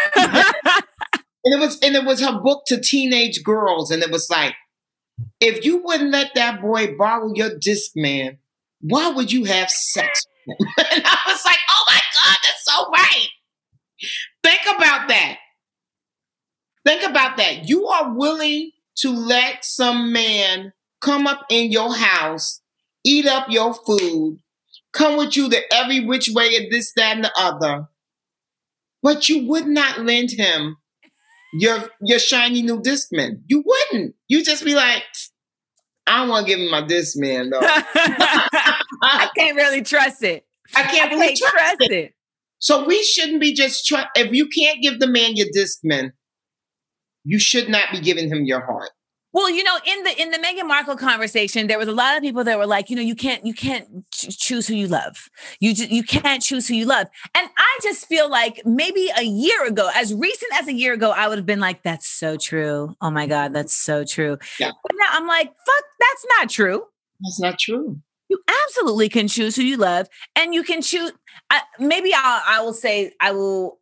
and it was her book to teenage girls, and it was like, if you wouldn't let that boy borrow your Discman, why would you have sex with him? And I was like, oh my God, that's so right. Think about that. Think about that. You are willing to let some man come up in your house, eat up your food, come with you to every which way of this, that, and the other. But you would not lend him your shiny new Discman. You wouldn't. You just be like, I don't want to give him my Discman, though. I can't really trust it. I can't really trust it. So we shouldn't be just if you can't give the man your Discman, you should not be giving him your heart. Well, in the Meghan Markle conversation, there was a lot of people that were like, you can't choose who you love. You can't choose who you love. And I just feel like maybe a year ago, as recent as a year ago, I would have been like, that's so true. Oh my God, that's so true. Yeah. But now I'm like, fuck, that's not true. That's not true. You absolutely can choose who you love, and you can choose. Maybe I will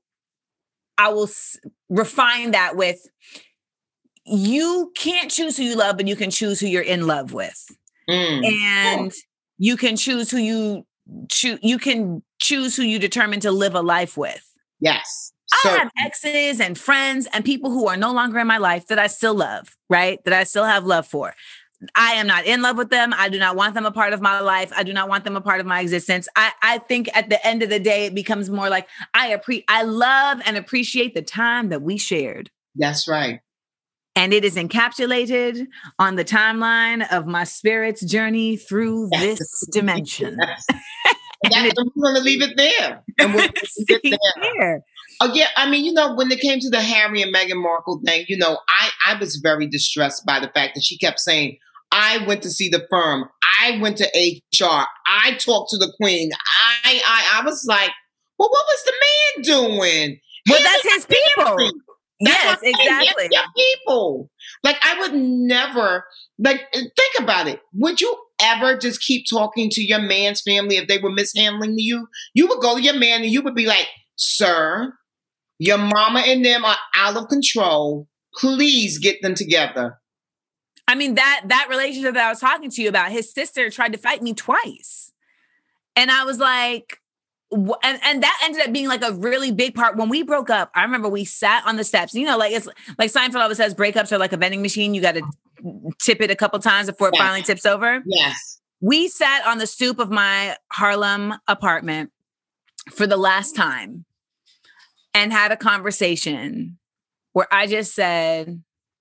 refine that with, you can't choose who you love, but you can choose who you're in love with. And you can choose who you determine to live a life with. Yes. I have exes and friends and people who are no longer in my life that I still love, right? That I still have love for. I am not in love with them. I do not want them a part of my life. I do not want them a part of my existence. I think at the end of the day, it becomes more like I love and appreciate the time that we shared. That's right. And it is encapsulated on the timeline of my spirit's journey through this dimension. Yes. We're going to leave it there. And we'll sit there. Oh, yeah. I mean, when it came to the Harry and Meghan Markle thing, I was very distressed by the fact that she kept saying, I went to see the firm. I went to HR. I talked to the Queen. I was like, well, what was the man doing? Well, that's his people. Yes, exactly. Your people. Like, I would never, think about it. Would you ever just keep talking to your man's family if they were mishandling you? You would go to your man and you would be like, sir, your mama and them are out of control. Please get them together. I mean, that relationship that I was talking to you about, his sister tried to fight me twice. And I was like, and that ended up being like a really big part. When we broke up, I remember we sat on the steps. It's like Seinfeld always says, breakups are like a vending machine. You got to tip it a couple times before it finally tips over. Yes. We sat on the stoop of my Harlem apartment for the last time and had a conversation where I just said,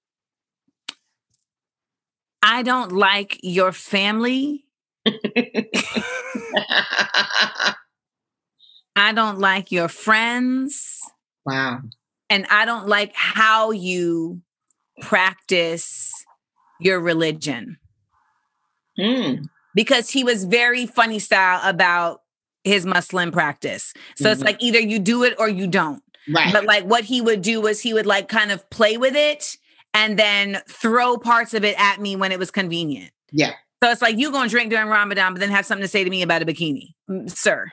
I don't like your family. I don't like your friends. Wow. And I don't like how you practice your religion. Because he was very funny style about his Muslim practice. So it's like either you do it or you don't. Right. But like what he would do was he would like kind of play with it and then throw parts of it at me when it was convenient. Yeah. So it's like, you going to drink during Ramadan, but then have something to say to me about a bikini. Sir.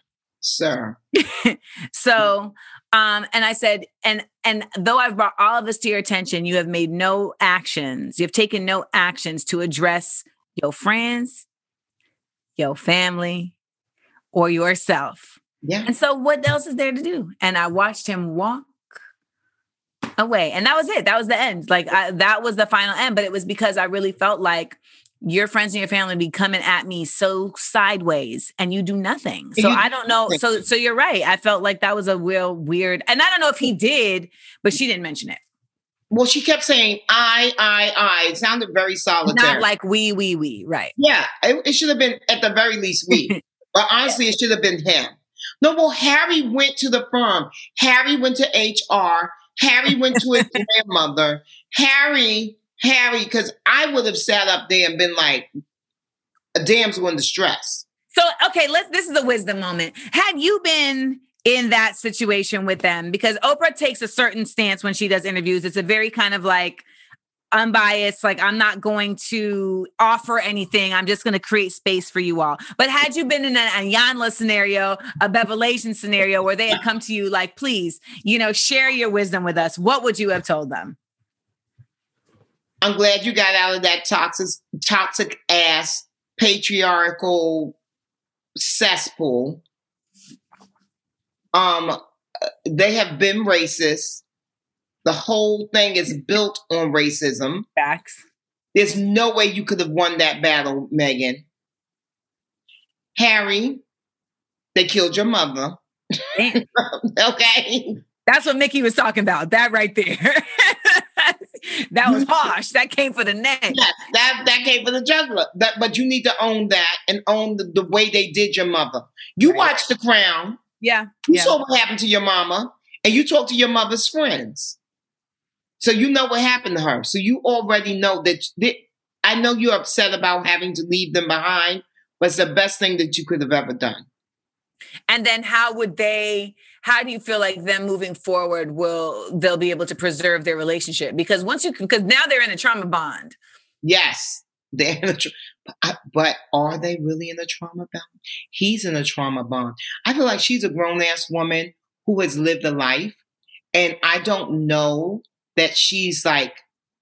So, and I said, and though I've brought all of this to your attention, you have made no actions. You've taken no actions to address your friends, your family, or yourself. Yeah. And so what else is there to do? And I watched him walk away. And that was it. That was the end. Like that was the final end. But it was because I really felt like your friends and your family be coming at me so sideways and you do nothing. So I don't know. So you're right. I felt like that was a real weird, and I don't know if he did, but she didn't mention it. Well, she kept saying, I. It sounded very solitary. Not like we, right. Yeah. It should have been at the very least we. But honestly, it should have been him. No, well, Harry went to the firm. Harry went to HR. Harry went to his grandmother. Harry, because I would have sat up there and been like, a damsel in distress. So, okay, this is a wisdom moment. Had you been in that situation with them? Because Oprah takes a certain stance when she does interviews. It's a very kind of like unbiased, like, I'm not going to offer anything. I'm just going to create space for you all. But had you been in a Iyanla scenario, a Bevelation scenario where they had come to you like, please, share your wisdom with us, what would you have told them? I'm glad you got out of that toxic ass patriarchal cesspool. They have been racist. The whole thing is built on racism. Facts. There's no way you could have won that battle, Meghan. Harry, they killed your mother. Okay. That's what Mickey was talking about. That right there. That was harsh. That came for the neck. Yes, that came for the jugular. But you need to own that and own the way they did your mother. You watched The Crown. Yeah. You saw what happened to your mama. And you talked to your mother's friends. So you know what happened to her. So you already know that. I know you're upset about having to leave them behind, but it's the best thing that you could have ever done. And then how do you feel like them moving forward they'll be able to preserve their relationship? Because because now they're in a trauma bond. Yes. But are they really in a trauma bond? He's in a trauma bond. I feel like she's a grown-ass woman who has lived a life. And I don't know that she's like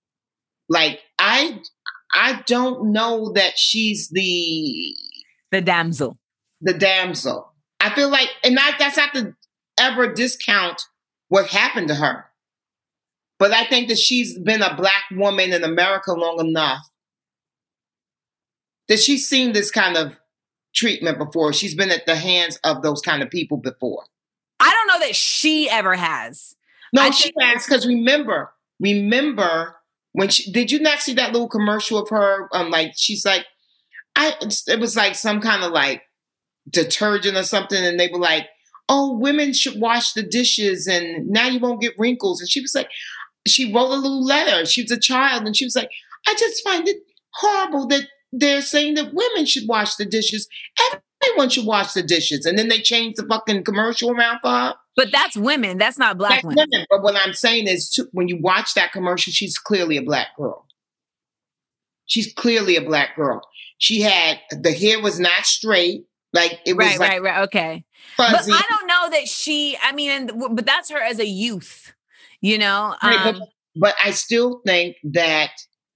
I don't know that she's the damsel. The damsel. I feel like, and that's not to ever discount what happened to her. But I think that she's been a Black woman in America long enough that she's seen this kind of treatment before. She's been at the hands of those kind of people before. I don't know that she ever has. No, she has, because remember when did you not see that little commercial of her? She's like, it was like some kind of like detergent or something. And they were like, oh, women should wash the dishes and now you won't get wrinkles. And she was like, she wrote a little letter. She was a child. And she was like, I just find it horrible that they're saying that women should wash the dishes. Everyone should wash the dishes. And then they changed the fucking commercial around for her. But that's women. That's not Black women. But what I'm saying is, when you watch that commercial, she's clearly a Black girl. She's clearly a Black girl. She had, the hair was not straight. Like it was right. Okay. Fuzzy. But I don't know that but that's her as a youth, you know? But I still think that,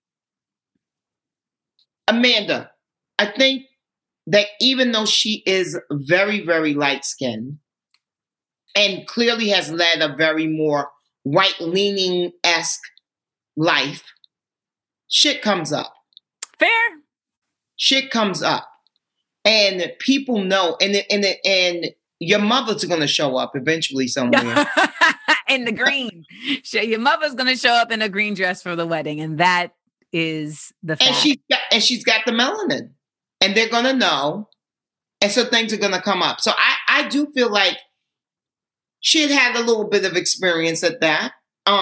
Amanda, I think that even though she is very, very light-skinned and clearly has led a very more right-leaning-esque life, shit comes up. Fair. Shit comes up. And people know, and your mother's going to show up eventually somewhere. In the green. Your mother's going to show up in a green dress for the wedding. And that is the fact. And she's got the melanin. And they're going to know. And so things are going to come up. So I do feel like she had a little bit of experience at that.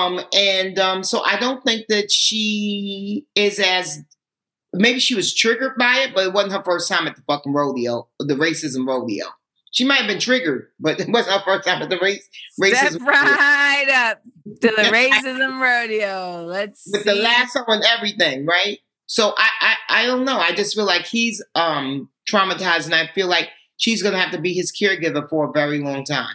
So I don't think that she is maybe she was triggered by it, but it wasn't her first time at the fucking rodeo, the racism rodeo. She might have been triggered, but it wasn't her first time at the racism Step right up to the racism rodeo. With the lasso and everything, right? So I don't know. I just feel like he's traumatized, and I feel like she's going to have to be his caregiver for a very long time.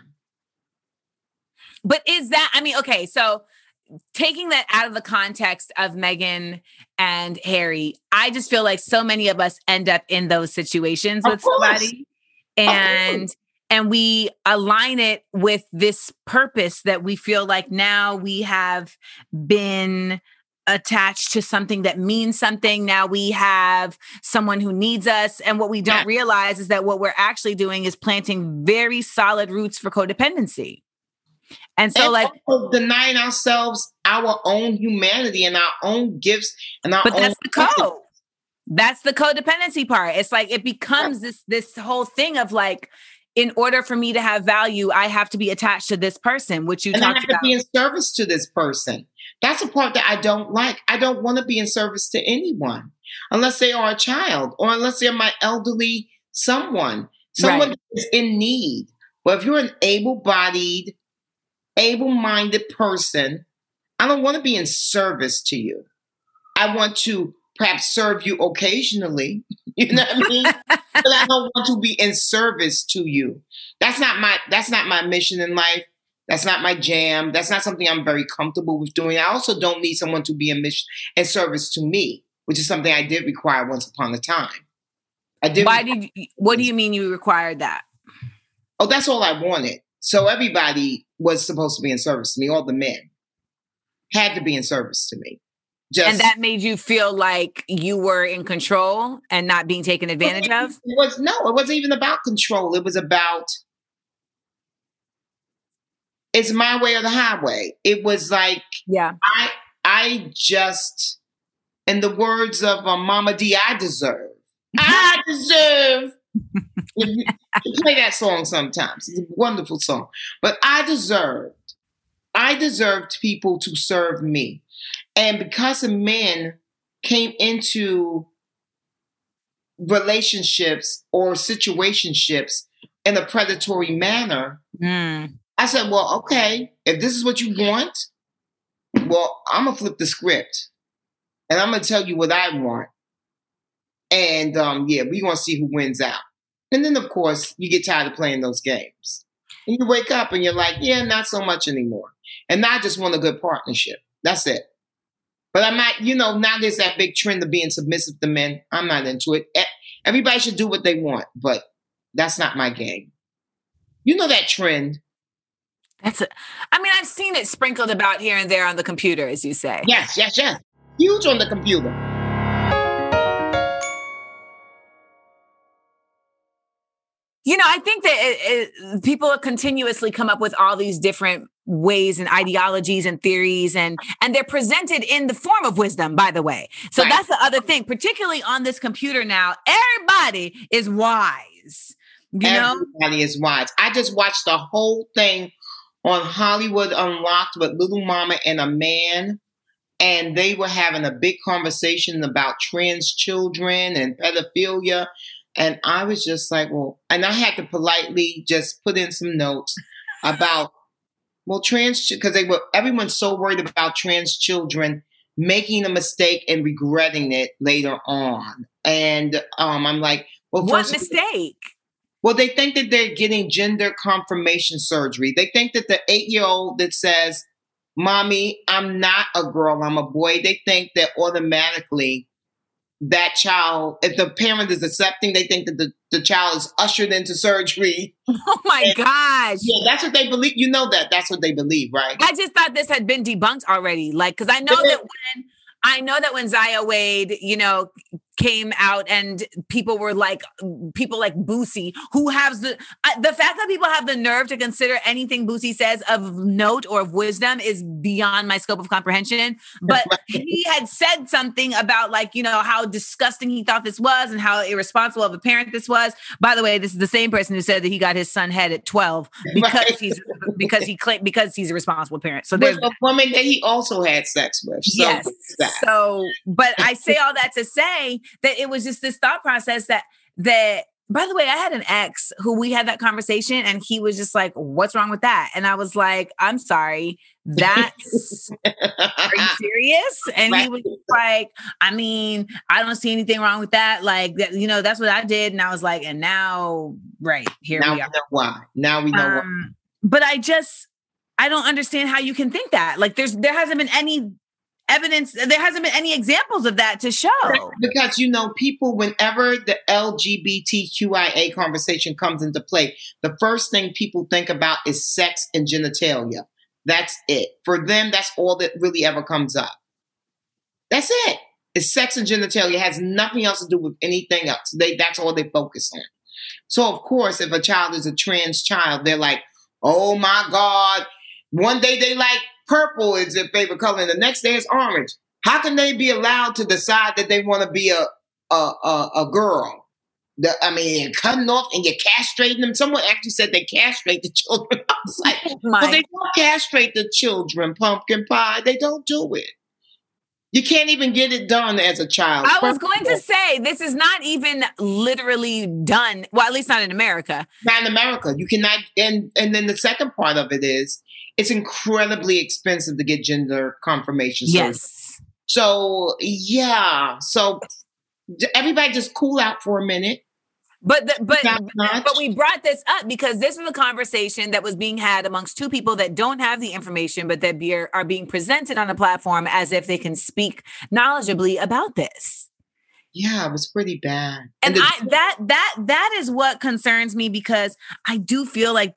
But is that, okay, so taking that out of the context of Meghan and Harry, I just feel like so many of us end up in those situations with somebody, and we align it with this purpose that we feel like now we have been attached to something that means something. Now we have someone who needs us. And what we don't realize is that what we're actually doing is planting very solid roots for codependency. And so denying ourselves our own humanity and our own gifts and our own. But that's the code. That's the codependency part. It's like, it becomes this whole thing of like, in order for me to have value, I have to be attached to this person, which you talked about. And I have to be in service to this person. That's a part that I don't like. I don't want to be in service to anyone unless they are a child or unless they're my elderly someone that is in need. But if you're an able-bodied, able-minded person, I don't want to be in service to you. I want to perhaps serve you occasionally, you know what I mean? But I don't want to be in service to you. That's not my mission in life. That's not my jam. That's not something I'm very comfortable with doing. I also don't need someone to be in service to me, which is something I did require once upon a time. What do you mean you required that? Oh, that's all I wanted. So everybody was supposed to be in service to me. All the men had to be in service to me. And that made you feel like you were in control and not being taken advantage of? It wasn't even about control. It was about, it's my way or the highway. It was like, I just, in the words of Mama D, I deserve. I deserve. You play that song sometimes. It's a wonderful song. But I deserved I deserved people to serve me. And because a man came into relationships or situationships in a predatory manner, I said, well, okay, if this is what you want, well, I'm going to flip the script and I'm going to tell you what I want. And we're going to see who wins out. And then, of course, you get tired of playing those games. And you wake up and you're like, yeah, not so much anymore. And now I just want a good partnership. That's it. But I'm not, now there's that big trend of being submissive to men. I'm not into it. Everybody should do what they want, but that's not my game. You know that trend. I've seen it sprinkled about here and there on the computer, as you say. Yes. Huge on the computer. I think that people continuously come up with all these different ways and ideologies and theories, and they're presented in the form of wisdom, by the way. So right. That's the other thing, particularly on this computer now, everybody is wise. Everybody is wise. I just watched the whole thing on Hollywood Unlocked with Little Mama and a man, and they were having a big conversation about trans children and pedophilia. And I was just like, well, and I had to politely just put in some notes about, well, because everyone's so worried about trans children making a mistake and regretting it later on. And I'm like, well, what mistake? Well, they think that they're getting gender confirmation surgery. They think that the 8-year-old that says, Mommy, I'm not a girl, I'm a boy, they think that automatically that child, if the parent is accepting, they think that the child is ushered into surgery. Oh my gosh. Yeah, that's what they believe. That's what they believe, right? I just thought this had been debunked already. Because I know that when Zaya Wade, came out and people like Boosie, who has the fact that people have the nerve to consider anything Boosie says of note or of wisdom is beyond my scope of comprehension. But he had said something about how disgusting he thought this was and how irresponsible of a parent this was. By the way, this is the same person who said that he got his son head at 12 because he's a responsible parent. So there's a woman that he also had sex with. So yes. So, but I say all that to say that it was just this thought process that, by the way, I had an ex who we had that conversation and he was just like, what's wrong with that? And I was like, I'm sorry, are you serious? And right. He was like, I don't see anything wrong with that. That's what I did. And I was like, and now, right, here we are. Now we know why. Now we know why. But I don't understand how you can think that. There hasn't been any evidence, there hasn't been any examples of that to show. Because, people, whenever the LGBTQIA conversation comes into play, the first thing people think about is sex and genitalia. That's it. For them, that's all that really ever comes up. That's it. It's sex and genitalia. It has nothing else to do with anything else. That's all they focus on. So, of course, if a child is a trans child, they're like, oh my God. One day they like purple is their favorite color, and the next day is orange. How can they be allowed to decide that they want to be a girl? Cutting off and you're castrating them. Someone actually said they castrate the children. I was like, well, they don't castrate the children, pumpkin pie. They don't do it. You can't even get it done as a child. I was going to say, this is not even literally done. Well, at least not in America. Not in America. You cannot. And then the second part of it is, it's incredibly expensive to get gender confirmation surgery. Yes. So, yeah. So everybody just cool out for a minute. But we brought this up because this was a conversation that was being had amongst two people that don't have the information, but that are being presented on a platform as if they can speak knowledgeably about this. Yeah, it was pretty bad. And that is what concerns me, because I do feel like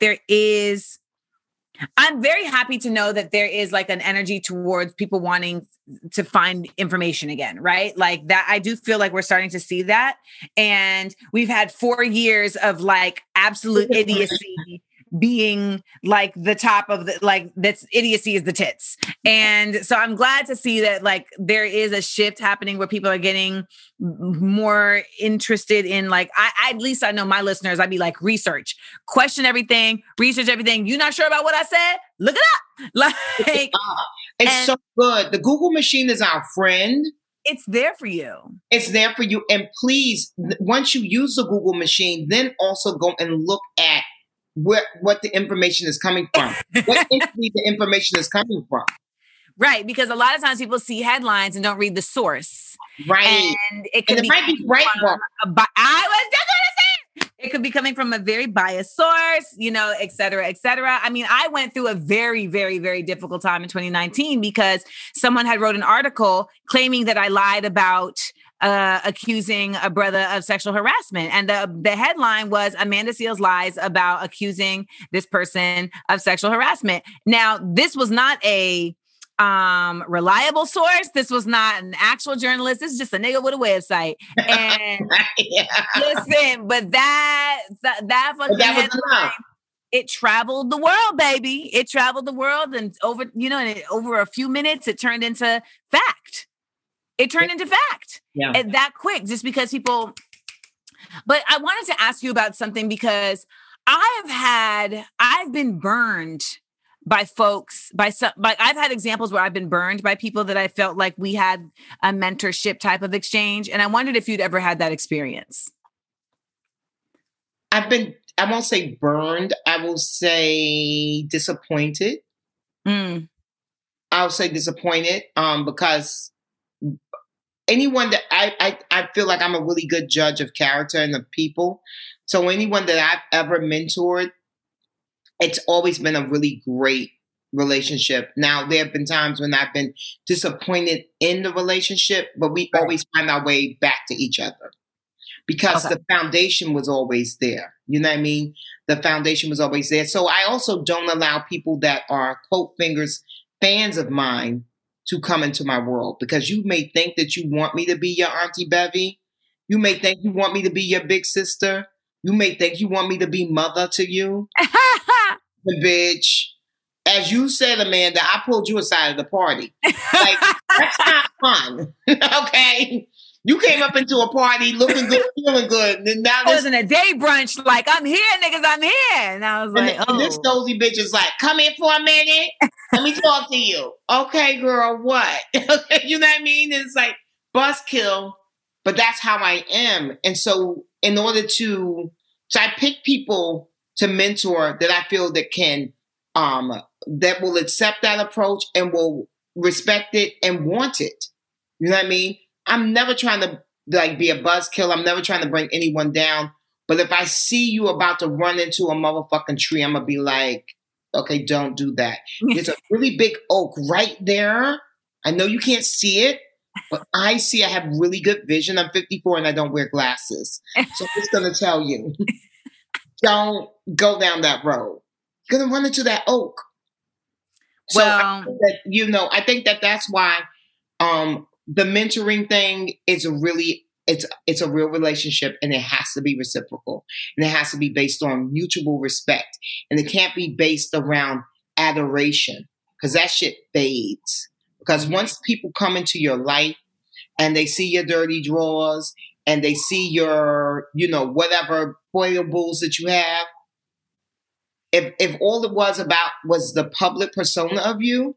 I'm very happy to know that there is an energy towards people wanting to find information again, right? That. I do feel like we're starting to see that. And we've had 4 years of absolute idiocy being like the top of the, like, that's idiocy is the tits. And so I'm glad to see that like there is a shift happening where people are getting more interested in like, I at least I know my listeners, I'd be like, research, question everything, research everything. You're not sure about what I said? Look it up. Like, it's so good. The Google machine is our friend. It's there for you. It's there for you. And please, once you use the Google machine, then also go and look at what the information is coming from. What entity the information is coming from. Right. Because a lot of times people see headlines and don't read the source. Right. And it might be Breitbart. I was just going to say it could be coming from a very biased source, you know, et cetera, et cetera. I mean, I went through a very, very, very difficult time in 2019 because someone had wrote an article claiming that I lied about accusing a brother of sexual harassment. And the headline was Amanda Seales lies about accusing this person of sexual harassment. Now, this was not a reliable source. This was not an actual journalist. This is just a nigga with a website. And listen, but that fucking headline, it traveled the world, baby. It traveled the world, and over a few minutes, it turned into fact. It turned into fact. Yeah. And that quick, just because people. But I wanted to ask you about something because I've been burned by folks, I've had examples where I've been burned by people that I felt like we had a mentorship type of exchange. And I wondered if you'd ever had that experience. I won't say burned. I will say disappointed. I'll say disappointed because anyone that I feel like I'm a really good judge of character and of people. So anyone that I've ever mentored, it's always been a really great relationship. Now, there have been times when I've been disappointed in the relationship, but we always find our way back to each other because the foundation was always there. You know what I mean? The foundation was always there. So I also don't allow people that are, quote fingers, fans of mine to come into my world because you may think that you want me to be your Auntie Bevy. You may think you want me to be your big sister. You may think you want me to be mother to you. Bitch, as you said, Amanda, I pulled you aside of the party. Like, that's not fun. Okay? You came up into a party looking good, feeling good. And now I was in a day brunch, like, I'm here, niggas, I'm here. And I was like, and this nosy bitch is like, come in for a minute. Let me talk to you. Okay, girl, what? You know what I mean? It's like buzzkill, but that's how I am. And so in order to, I pick people to mentor that I feel that can, that will accept that approach and will respect it and want it. You know what I mean? I'm never trying to like be a buzzkill. I'm never trying to bring anyone down. But if I see you about to run into a motherfucking tree, I'm going to be like, okay, don't do that. There's a really big oak right there. I know you can't see it, but I have really good vision. I'm 54 and I don't wear glasses. So I'm just going to tell you, don't go down that road. You're going to run into that oak. So I think that that's why the mentoring thing is it's a real relationship, and it has to be reciprocal, and it has to be based on mutual respect, and it can't be based around adoration because that shit fades. Because once people come into your life and they see your dirty drawers and they see your, whatever foibles that you have, if all it was about was the public persona of you,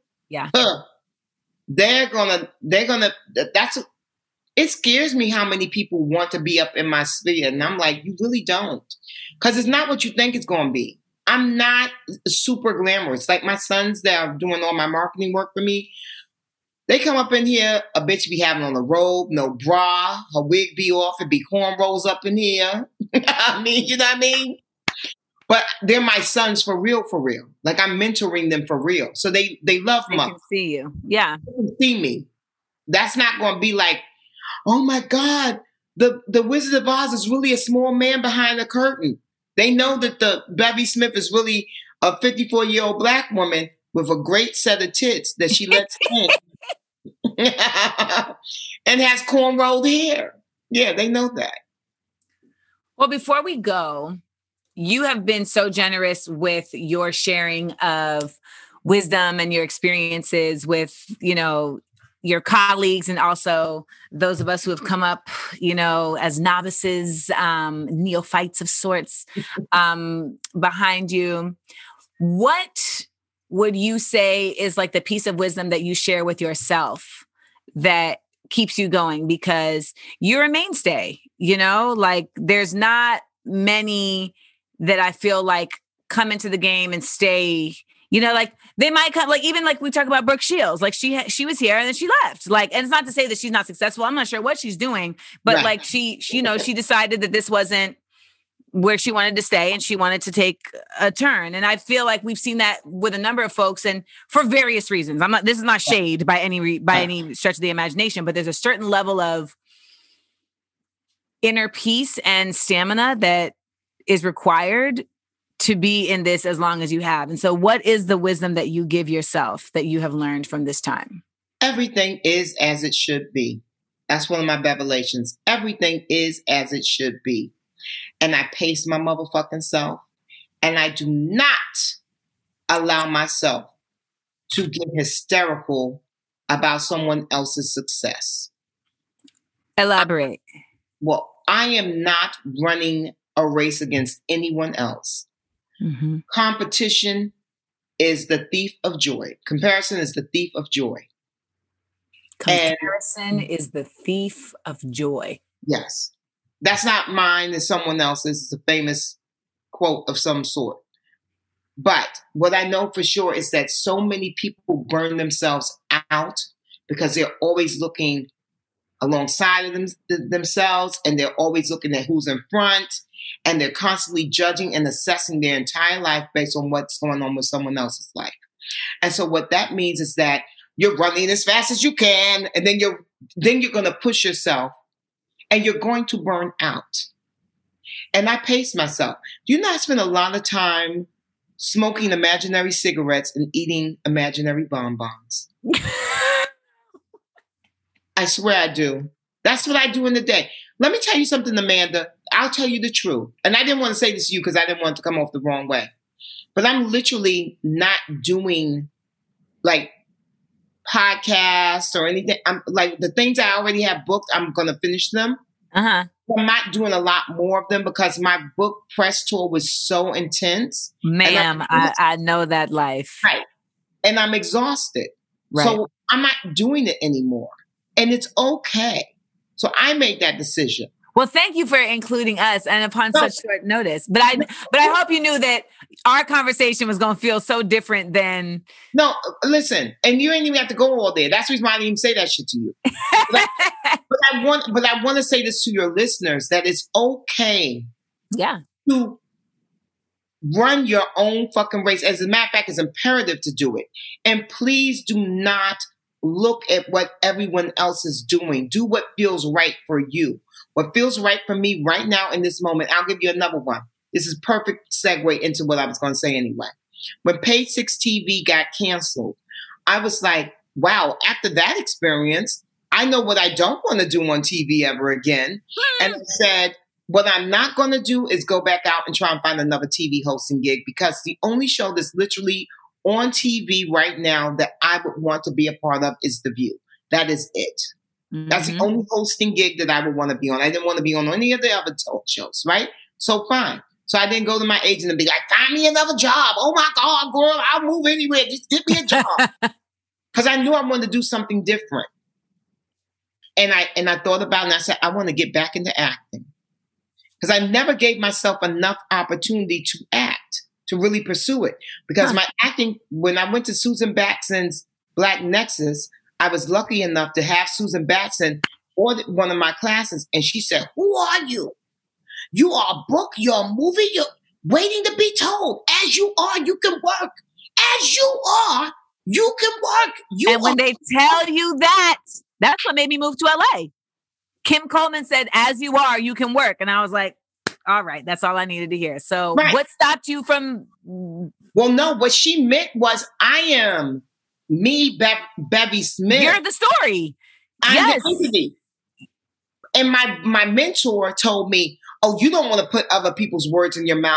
they're gonna. It scares me how many people want to be up in my sphere, and I'm like, you really don't, because it's not what you think it's going to be. I'm not super glamorous. Like my sons that are doing all my marketing work for me, they come up in here, a bitch be having on a robe, no bra, her wig be off, it be cornrows up in here. I mean, you know what I mean? But they're my sons for real, for real. Like I'm mentoring them for real. So they love me. They can see you. Yeah. They can see me. That's not going to be like, oh my God, the Wizard of Oz is really a small man behind the curtain. They know that the Bevy Smith is really a 54-year-old black woman with a great set of tits that she lets in and has corn-rolled hair. Yeah, they know that. Well, before we go, you have been so generous with your sharing of wisdom and your experiences with, your colleagues and also those of us who have come up, as novices, neophytes of sorts, behind you. What would you say is like the piece of wisdom that you share with yourself that keeps you going? Because you're a mainstay, like there's not many that I feel like come into the game and stay, like they might come, like even like we talk about Brooke Shields, like she was here and then she left. Like, and it's not to say that she's not successful. I'm not sure what she's doing, but right. Like she decided that this wasn't where she wanted to stay and she wanted to take a turn. And I feel like we've seen that with a number of folks and for various reasons. This is not shade by any stretch of the imagination, but there's a certain level of inner peace and stamina that is required to be in this as long as you have. And so what is the wisdom that you give yourself that you have learned from this time? Everything is as it should be. That's one of my revelations. Everything is as it should be. And I pace my motherfucking self. And I do not allow myself to get hysterical about someone else's success. Elaborate. Well, I am not running a race against anyone else. Mm-hmm. Competition is the thief of joy. Comparison is the thief of joy. Comparison is the thief of joy. Yes. That's not mine, it's someone else's. It's a famous quote of some sort. But what I know for sure is that so many people burn themselves out because they're always looking alongside of themselves, and they're always looking at who's in front, and they're constantly judging and assessing their entire life based on what's going on with someone else's life. And so what that means is that you're running as fast as you can, and then you're going to push yourself, and you're going to burn out. And I pace myself. I spend a lot of time smoking imaginary cigarettes and eating imaginary bonbons. I swear I do. That's what I do in the day. Let me tell you something, Amanda. I'll tell you the truth. And I didn't want to say this to you because I didn't want it to come off the wrong way. But I'm literally not doing like podcasts or anything. I'm like the things I already have booked, I'm going to finish them. Uh-huh. I'm not doing a lot more of them because my book press tour was so intense. Ma'am, I know that life. Right. And I'm exhausted. Right. So I'm not doing it anymore. And it's okay. So I made that decision. Well, thank you for including us and upon such short notice. But I hope you knew that our conversation was going to feel so different than. No, listen, and you ain't even have to go all there. That's the reason why I didn't even say that shit to you. but I want to say this to your listeners that it's okay. Yeah. To run your own fucking race. As a matter of fact, it's imperative to do it. And please do not look at what everyone else is doing. Do what feels right for you. What feels right for me right now in this moment. I'll give you another one. This is perfect segue into what I was going to say anyway. When Page 6 TV got canceled, I was like, wow, after that experience, I know what I don't want to do on TV ever again. And I said, what I'm not going to do is go back out and try and find another TV hosting gig, because the only show that's literally on TV right now that I would want to be a part of is The View. That is it. Mm-hmm. That's the only hosting gig that I would want to be on. I didn't want to be on any of the other talk shows, right? So fine. So I didn't go to my agent and be like, find me another job. Oh my God, girl, I'll move anywhere. Just give me a job. Because I knew I wanted to do something different. And I thought about it and I said, I want to get back into acting. Because I never gave myself enough opportunity to act, to really pursue it. Because my acting, when I went to Susan Batson's Black Nexus, I was lucky enough to have Susan Batson on one of my classes. And she said, who are you? You are a book, you're a movie, you're waiting to be told. As you are, you can work. As you are, you can work. And when they tell you that, that's what made me move to LA. Kim Coleman said, as you are, you can work. And I was like, all right, that's all I needed to hear. So What stopped you from? Well, no, what she meant was I am me, Bevy Smith. You're the story. I'm the entity. And my mentor told me, oh, you don't want to put other people's words in your mouth.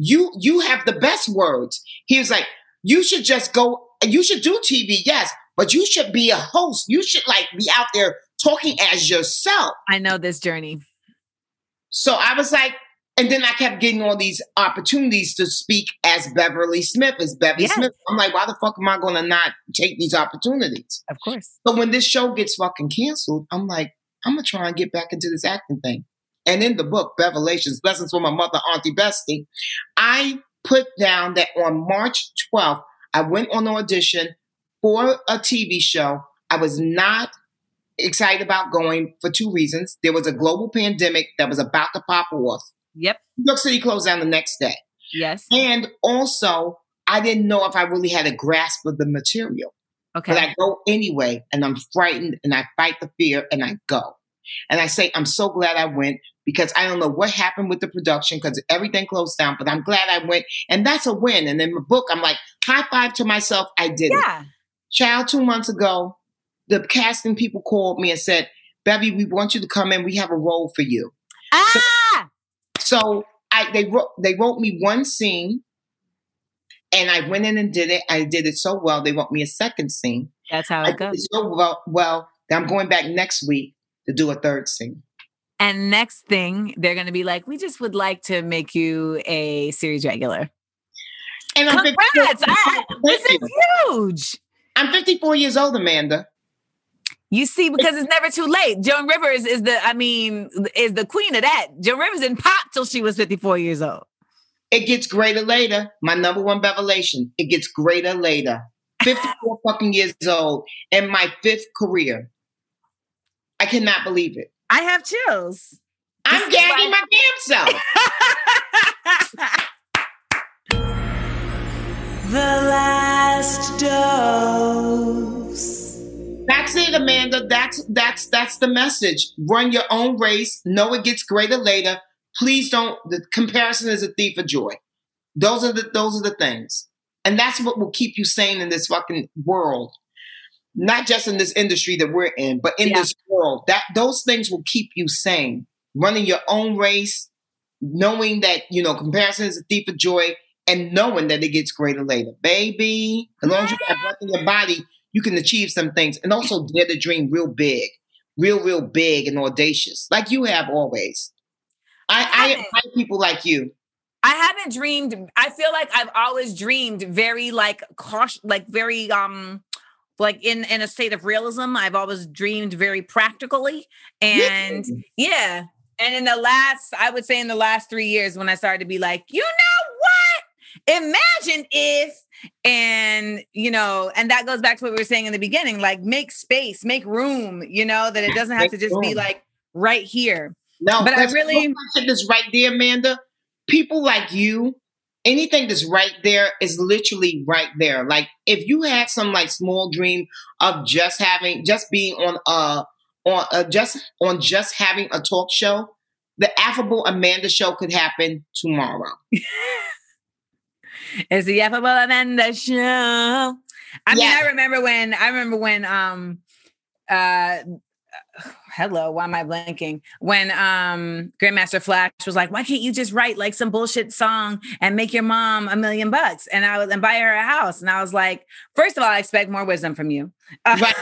you have the best words. He was like, you should just go, you should do TV, yes, but you should be a host. You should like be out there talking as yourself. I know this journey. So I was like, and then I kept getting all these opportunities to speak as Beverly Smith, as Bevy Smith. I'm like, why the fuck am I going to not take these opportunities? Of course. But when this show gets fucking canceled, I'm like, I'm going to try and get back into this acting thing. And in the book, Bevelations, Lessons from My Mother, Auntie Bestie, I put down that on March 12th, I went on an audition for a TV show. I was not excited about going for two reasons. There was a global pandemic that was about to pop off. Yep. New York City closed down the next day. Yes. And also, I didn't know if I really had a grasp of the material. Okay. But I go anyway, and I'm frightened, and I fight the fear, and I go. And I say, I'm so glad I went, because I don't know what happened with the production, because everything closed down, but I'm glad I went. And that's a win. And in the book, I'm like, high five to myself. I did it. Child, 2 months ago, the casting people called me and said, Bevy, we want you to come in. We have a role for you. So they wrote me one scene, and I went in and did it. I did it so well. They wrote me a second scene. That's how it goes. So well, I'm going back next week to do a third scene. And next thing, they're going to be like, we just would like to make you a series regular. And I'm Congrats! This is huge. I'm 54 years old, Amanda. You see, because it's never too late. Joan Rivers is the queen of that. Joan Rivers didn't pop till she was 54 years old. It gets greater later. My number one revelation. It gets greater later. 54 fucking years old in my 5th career. I cannot believe it. I have chills. I'm gagging my damn self. The last dose. That's it, Amanda. That's the message. Run your own race. Know it gets greater later. Please don't. The comparison is a thief of joy. Those are the things, and that's what will keep you sane in this fucking world. Not just in this industry that we're in, but in this world. Those things will keep you sane. Running your own race, knowing that comparison is a thief of joy, and knowing that it gets greater later, baby. As long as you got breath in your body, you can achieve some things, and also dare to dream real big, real big and audacious, like you have always. I admire people like you. I haven't dreamed. I feel like I've always dreamed very cautious, very in a state of realism. I've always dreamed very practically, and And in the last 3 years, when I started to be like, you know what? Imagine if. And, and that goes back to what we were saying in the beginning, like make space, make room, that it doesn't have to just be like right here. No, but I really that's right there, Amanda. People like you, anything that's right there is literally right there. Like if you had some like small dream of just having a talk show, the Affable Amanda show could happen tomorrow. It's the Affable Amanda show. I mean, I remember when hello, why am I blanking? When Grandmaster Flash was like, why can't you just write like some bullshit song and make your mom $1 million? And buy her a house. And I was like, first of all, I expect more wisdom from you. Right.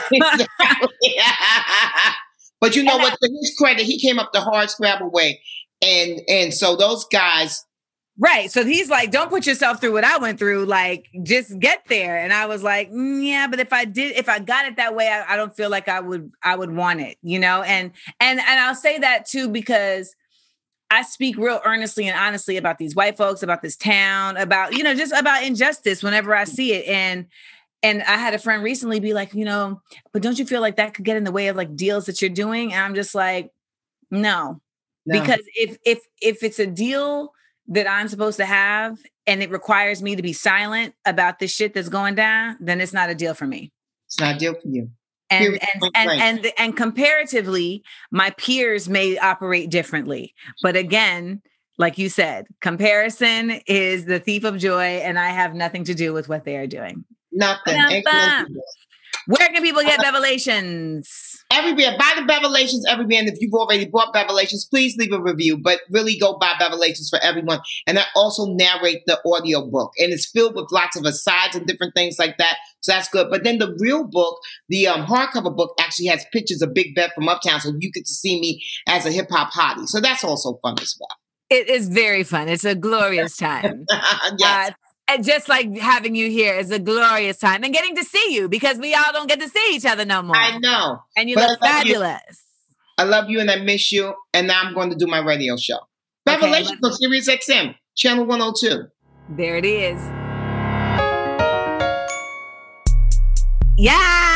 But you know what? To his credit, he came up the hard scrabble way. And so those guys. Right. So he's like, don't put yourself through what I went through. Like, just get there. And I was like, yeah, but if I got it that way, I don't feel like I would want it, And I'll say that too, because I speak real earnestly and honestly about these white folks, about this town, about, just about injustice whenever I see it. And I had a friend recently be like, but don't you feel like that could get in the way of like deals that you're doing? And I'm just like, no. Because if it's a deal that I'm supposed to have and it requires me to be silent about the shit that's going down, then it's not a deal for me. It's not a deal for you. And comparatively, my peers may operate differently. But again, like you said, comparison is the thief of joy, and I have nothing to do with what they are doing. Nothing. Where can people get Bevelations? Everywhere. Buy the Bevelations everywhere. And if you've already bought Bevelations, please leave a review. But really go buy Bevelations for everyone. And I also narrate the audio book. And it's filled with lots of asides and different things like that. So that's good. But then the real book, the hardcover book, actually has pictures of Big Bev from Uptown. So you get to see me as a hip-hop hottie. So that's also fun as well. It is very fun. It's a glorious time. Yes. And just like having you here is a glorious time, and getting to see you, because we all don't get to see each other no more. I know. And you look fabulous. I love you and I miss you. And now I'm going to do my radio show. Bevelations on Sirius XM, channel 102. There it is. Yes!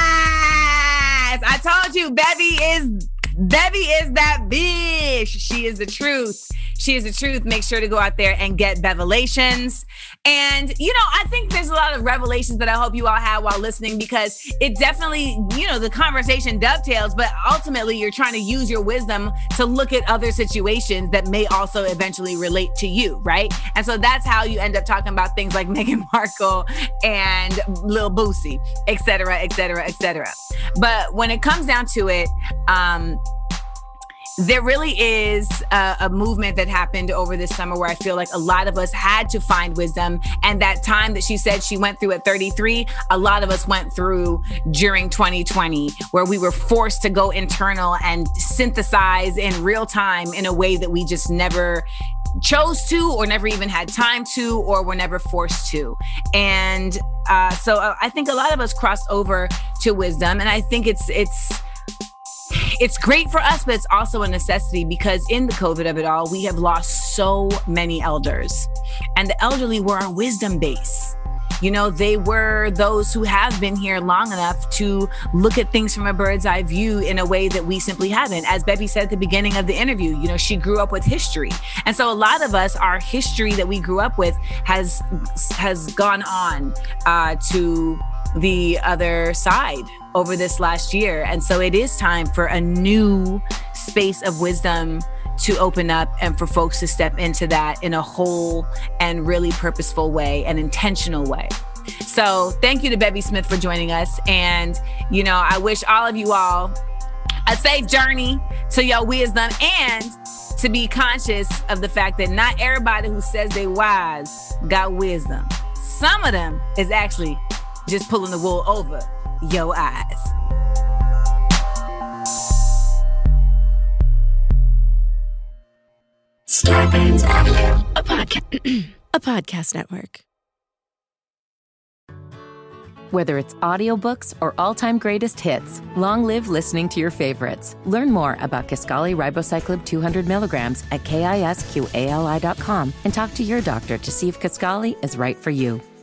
I told you, Bevy is that bitch. She is the truth. She is the truth. Make sure to go out there and get Bevelations. And, I think there's a lot of revelations that I hope you all had while listening, because it definitely, the conversation dovetails, but ultimately you're trying to use your wisdom to look at other situations that may also eventually relate to you, right? And so that's how you end up talking about things like Meghan Markle and Lil Boosie, et cetera, et cetera, et cetera. But when it comes down to it, there really is a movement that happened over this summer where I feel like a lot of us had to find wisdom. And that time that she said she went through at 33, a lot of us went through during 2020, where we were forced to go internal and synthesize in real time in a way that we just never chose to, or never even had time to, or were never forced to. And so I think a lot of us crossed over to wisdom. And I think it's great for us, but it's also a necessity, because in the COVID of it all, we have lost so many elders. And the elderly were our wisdom base. They were those who have been here long enough to look at things from a bird's eye view in a way that we simply haven't. As Bevy said at the beginning of the interview, she grew up with history. And so a lot of us, our history that we grew up with has gone on to the other side over this last year. And so it is time for a new space of wisdom to open up, and for folks to step into that in a whole and really purposeful way, an intentional way. So thank you to Bevy Smith for joining us. And, I wish all of you all a safe journey to your wisdom, and to be conscious of the fact that not everybody who says they wise got wisdom. Some of them is actually just pulling the wool over your eyes. Starburns Audio, a podcast network. Whether it's audiobooks or all-time greatest hits, long live listening to your favorites. Learn more about Kisqali Ribociclib 200 milligrams at KISQALI.com and talk to your doctor to see if Kisqali is right for you.